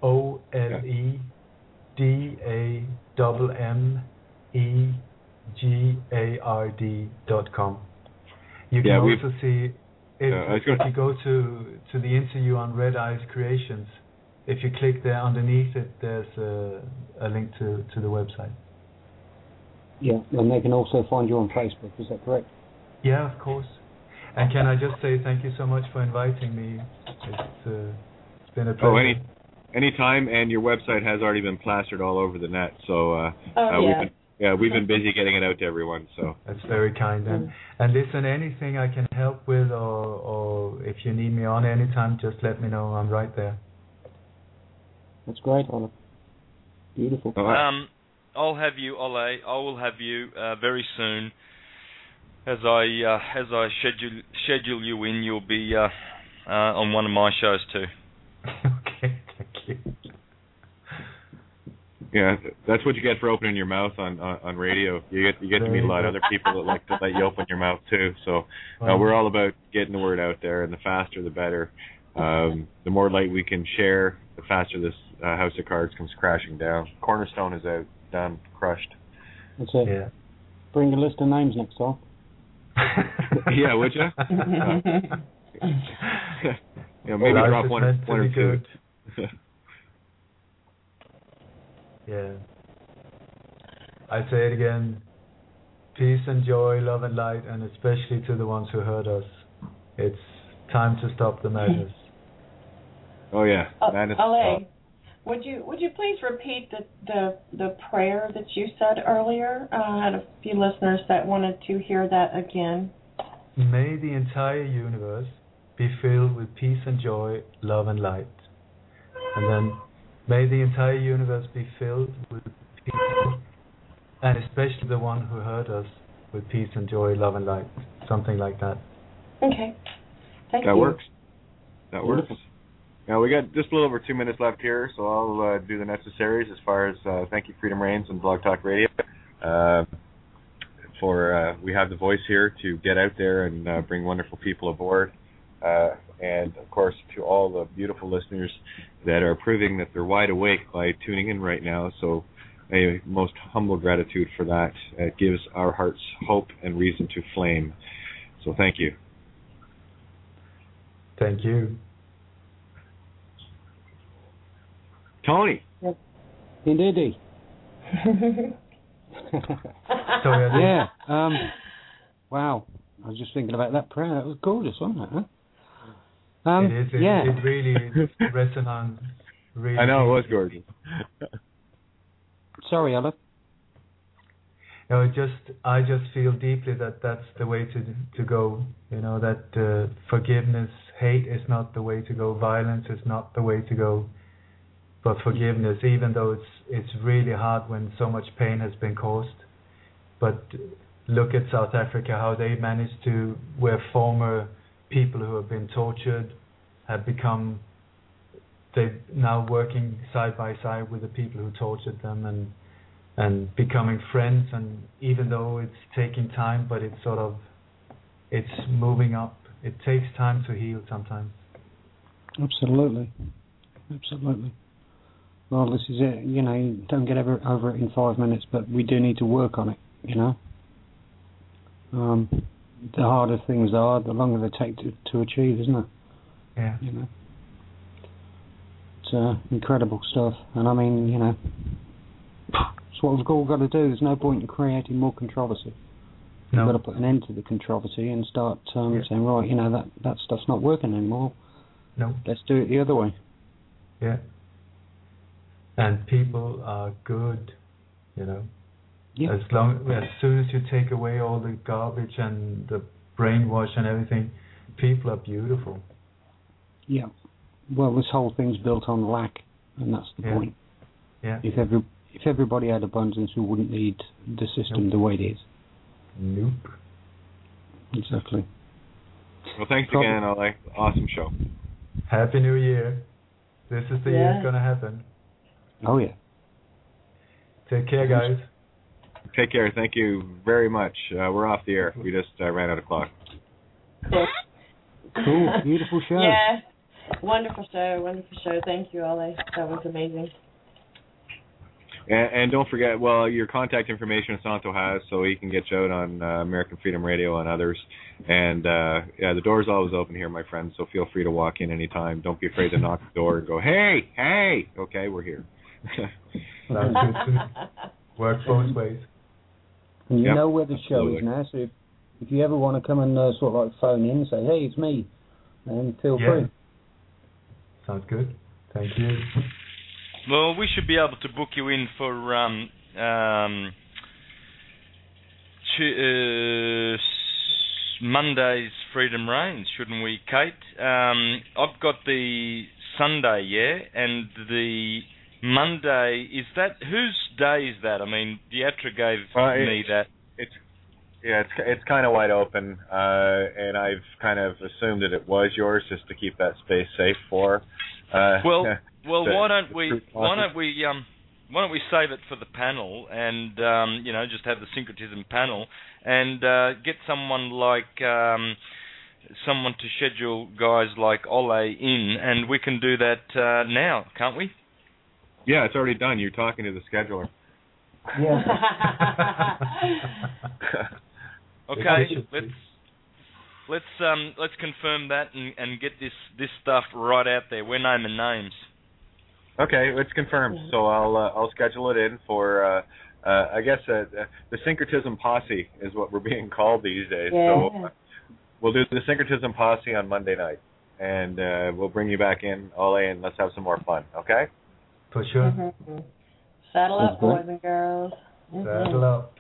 Speaker 3: OLEDAMMEGARD.com. You can also see if you go to the interview on Red Eyes Creations. If you click there underneath it, there's a link to the website.
Speaker 2: Yeah, and they can also find you on Facebook. Is that correct?
Speaker 3: Yeah, of course. And can I just say thank you so much for inviting me. It's been a pleasure.
Speaker 1: Anytime, and your website has already been plastered all over the net. So we've been busy getting it out to everyone. So
Speaker 3: that's very kind. And listen, anything I can help with, or if you need me on anytime, just let me know. I'm right there.
Speaker 2: That's great, Ole. Beautiful.
Speaker 4: I'll have you, Ole. I will have you very soon. As I schedule you in, you'll be on one of my shows too.
Speaker 3: Okay, thank you.
Speaker 1: Yeah, that's what you get for opening your mouth on radio. You get to meet a lot of other people that like to let you open your mouth too. So we're all about getting the word out there, and the faster the better. The more light we can share, the faster this House of Cards comes crashing down. Cornerstone is out, done, crushed.
Speaker 2: That's it.
Speaker 3: Yeah.
Speaker 2: Bring a list of names next time.
Speaker 1: Yeah, would you? maybe
Speaker 3: Life
Speaker 1: drop
Speaker 3: is
Speaker 1: one
Speaker 3: meant to
Speaker 1: or
Speaker 3: be
Speaker 1: two.
Speaker 3: good. Yeah. I say it again. Peace and joy, love and light, and especially to the ones who hurt us. It's time to stop the madness.
Speaker 1: Oh yeah, madness.
Speaker 6: Ale, would you please repeat the prayer that you said earlier? I had a few listeners that wanted to hear that again.
Speaker 3: May the entire universe be filled with peace and joy, love and light. And then, may the entire universe be filled with people, and especially the one who hurt us, with peace and joy, love and light. Something like that.
Speaker 6: Okay. Thank you.
Speaker 1: That works. That works. Now we got just a little over 2 minutes left here, so I'll do the necessaries as far as thank you, Freedom Reigns and Blog Talk Radio. We have the voice here to get out there and bring wonderful people aboard. And, of course, to all the beautiful listeners that are proving that they're wide awake by tuning in right now. So a most humble gratitude for that. It gives our hearts hope and reason to flame. So thank you.
Speaker 3: Thank you.
Speaker 1: Tony.
Speaker 2: Indeed.
Speaker 3: Yeah.
Speaker 2: Wow. I was just thinking about that prayer. That was gorgeous, wasn't it? Huh?
Speaker 3: It is. It really is resonant. Really.
Speaker 1: I know, it was gorgeous.
Speaker 2: Sorry, Ella.
Speaker 3: No, I just feel deeply that that's the way to go. You know, that forgiveness, hate is not the way to go. Violence is not the way to go. But forgiveness, even though it's really hard when so much pain has been caused. But look at South Africa, how they managed to, where former people who have been tortured have become, they're now working side by side with the people who tortured them and becoming friends. And even though it's taking time, but it's moving up. It takes time to heal sometimes.
Speaker 2: Absolutely. Well, this is it. You know, you don't get over it in 5 minutes, but we do need to work on it, you know. The harder things are, the longer they take to achieve, isn't it?
Speaker 3: Yeah.
Speaker 2: You know. It's incredible stuff. And I mean, you know, it's what we've all got to do. There's no point in creating more controversy.
Speaker 3: No.
Speaker 2: We've got to put an end to the controversy and start saying, right, you know, that stuff's not working anymore.
Speaker 3: No.
Speaker 2: Let's do it the other way.
Speaker 3: Yeah. And people are good, you know.
Speaker 2: Yeah.
Speaker 3: As soon as you take away all the garbage and the brainwash and everything, people are beautiful.
Speaker 2: Yeah. Well, this whole thing's built on lack, and that's the point.
Speaker 3: Yeah.
Speaker 2: If everybody had abundance, we wouldn't need the system the way it is.
Speaker 3: Nope.
Speaker 2: Exactly.
Speaker 1: Well, thanks again, Ale. Awesome show.
Speaker 3: Happy New Year. This is the year it's going to happen.
Speaker 2: Oh, yeah.
Speaker 3: Take care, guys.
Speaker 1: Take care. Thank you very much. We're off the air. We just ran out of clock.
Speaker 2: Cool. Beautiful show.
Speaker 6: Yeah. Wonderful show. Thank you, Ale. That was amazing.
Speaker 1: And don't forget, well, your contact information Santo has, so he can get you out on American Freedom Radio and others. And, the door's always open here, my friend, so feel free to walk in anytime. Don't be afraid to knock the door and go, hey, okay, we're here.
Speaker 3: Sounds good to me. Works both ways.
Speaker 2: And you know where the show is now, so if you ever want to come and sort of like phone in and say, hey, it's me, then feel free.
Speaker 3: Sounds good. Thank you.
Speaker 4: Well, we should be able to book you in for Monday's Freedom Reigns, shouldn't we, Kate? I've got the Sunday, and the Monday, is that, whose day is that? I mean, Diatra gave me that.
Speaker 1: It's kind of wide open, and I've kind of assumed that it was yours just to keep that space safe for.
Speaker 4: Well, why don't we save it for the panel and just have the syncretism panel and get someone to schedule guys like Ole in, and we can do that now, can't we?
Speaker 1: Yeah, it's already done. You're talking to the scheduler.
Speaker 2: Yeah.
Speaker 4: Okay, let's confirm that and get this stuff right out there. We're naming names.
Speaker 1: Okay, it's confirmed. So I'll schedule it in for I guess the Syncretism Posse is what we're being called these days.
Speaker 6: Yeah.
Speaker 1: So we'll do the Syncretism Posse on Monday night, and we'll bring you back in, Ole, and let's have some more fun. Okay?
Speaker 3: For sure.
Speaker 6: Mm-hmm. Saddle up, boys and girls.
Speaker 3: Saddle up.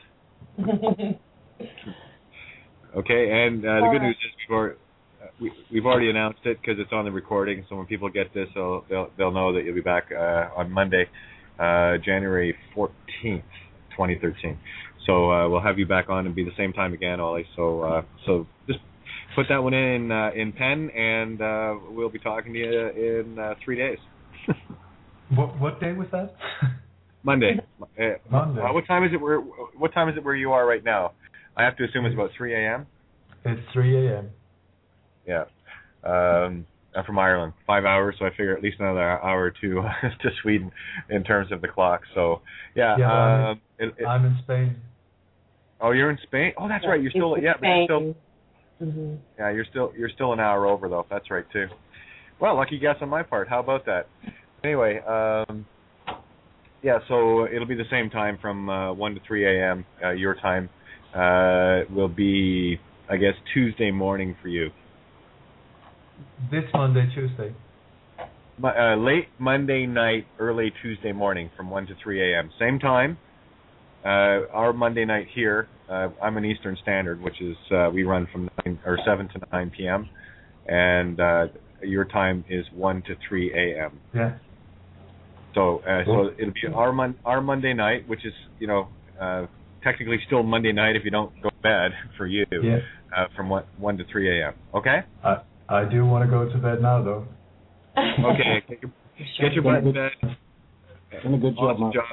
Speaker 1: Okay, and the good news is we've already announced it because it's on the recording. So when people get this, they'll know that you'll be back on Monday, January 14th, 2013. So we'll have you back on and be the same time again, Ollie. So just put that one in pen, and we'll be talking to you in 3 days.
Speaker 3: What day was that?
Speaker 1: Monday.
Speaker 3: Monday.
Speaker 1: What time is it? What time is it where you are right now? I have to assume it's about 3 a.m.
Speaker 3: It's 3 a.m.
Speaker 1: Yeah. I'm from Ireland, 5 hours, so I figure at least another hour or two to Sweden in terms of the clock. So yeah.
Speaker 3: I'm in Spain.
Speaker 1: Oh, you're in Spain? Oh, that's right. You're still but you're still. Mm-hmm. Yeah, you're still an hour over though. That's right too. Well, lucky guess on my part. How about that? Anyway, yeah. So it'll be the same time from 1 to 3 a.m. Your time. Will be, I guess, Tuesday morning for you.
Speaker 3: This Monday, Tuesday.
Speaker 1: Late Monday night, early Tuesday morning from 1 to 3 a.m. Same time. Our Monday night here, I'm in Eastern Standard, which is we run from 7 to 9 p.m. And your time is 1 to 3 a.m.
Speaker 3: Yeah.
Speaker 1: So it'll be our Monday night, which is technically still Monday night if you don't go to bed for you.
Speaker 3: Yeah.
Speaker 1: From 1 to 3 a.m. Okay.
Speaker 3: I do want to go to bed now, though.
Speaker 1: Okay, get your butt in bed.
Speaker 2: Done a good job,
Speaker 1: awesome job.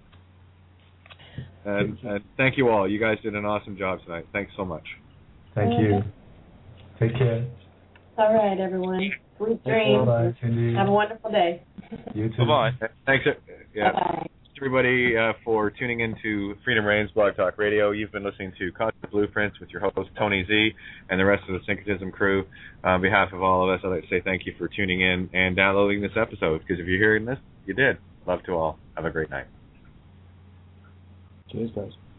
Speaker 1: And thank you all. You guys did an awesome job tonight. Thanks so much.
Speaker 3: Thank you. Take care.
Speaker 6: All right, everyone. Sweet dreams. Have a wonderful day.
Speaker 3: You too.
Speaker 4: Bye-bye.
Speaker 1: Thanks. Yeah.
Speaker 6: Bye-bye.
Speaker 1: Everybody for tuning in to Freedom Reigns Blog Talk Radio. You've been listening to Cosmic Blueprints with your host, Tony Z, and the rest of the Syncretism crew. On behalf of all of us, I'd like to say thank you for tuning in and downloading this episode, because if you're hearing this, you did. Love to all. Have a great night.
Speaker 2: Cheers, guys.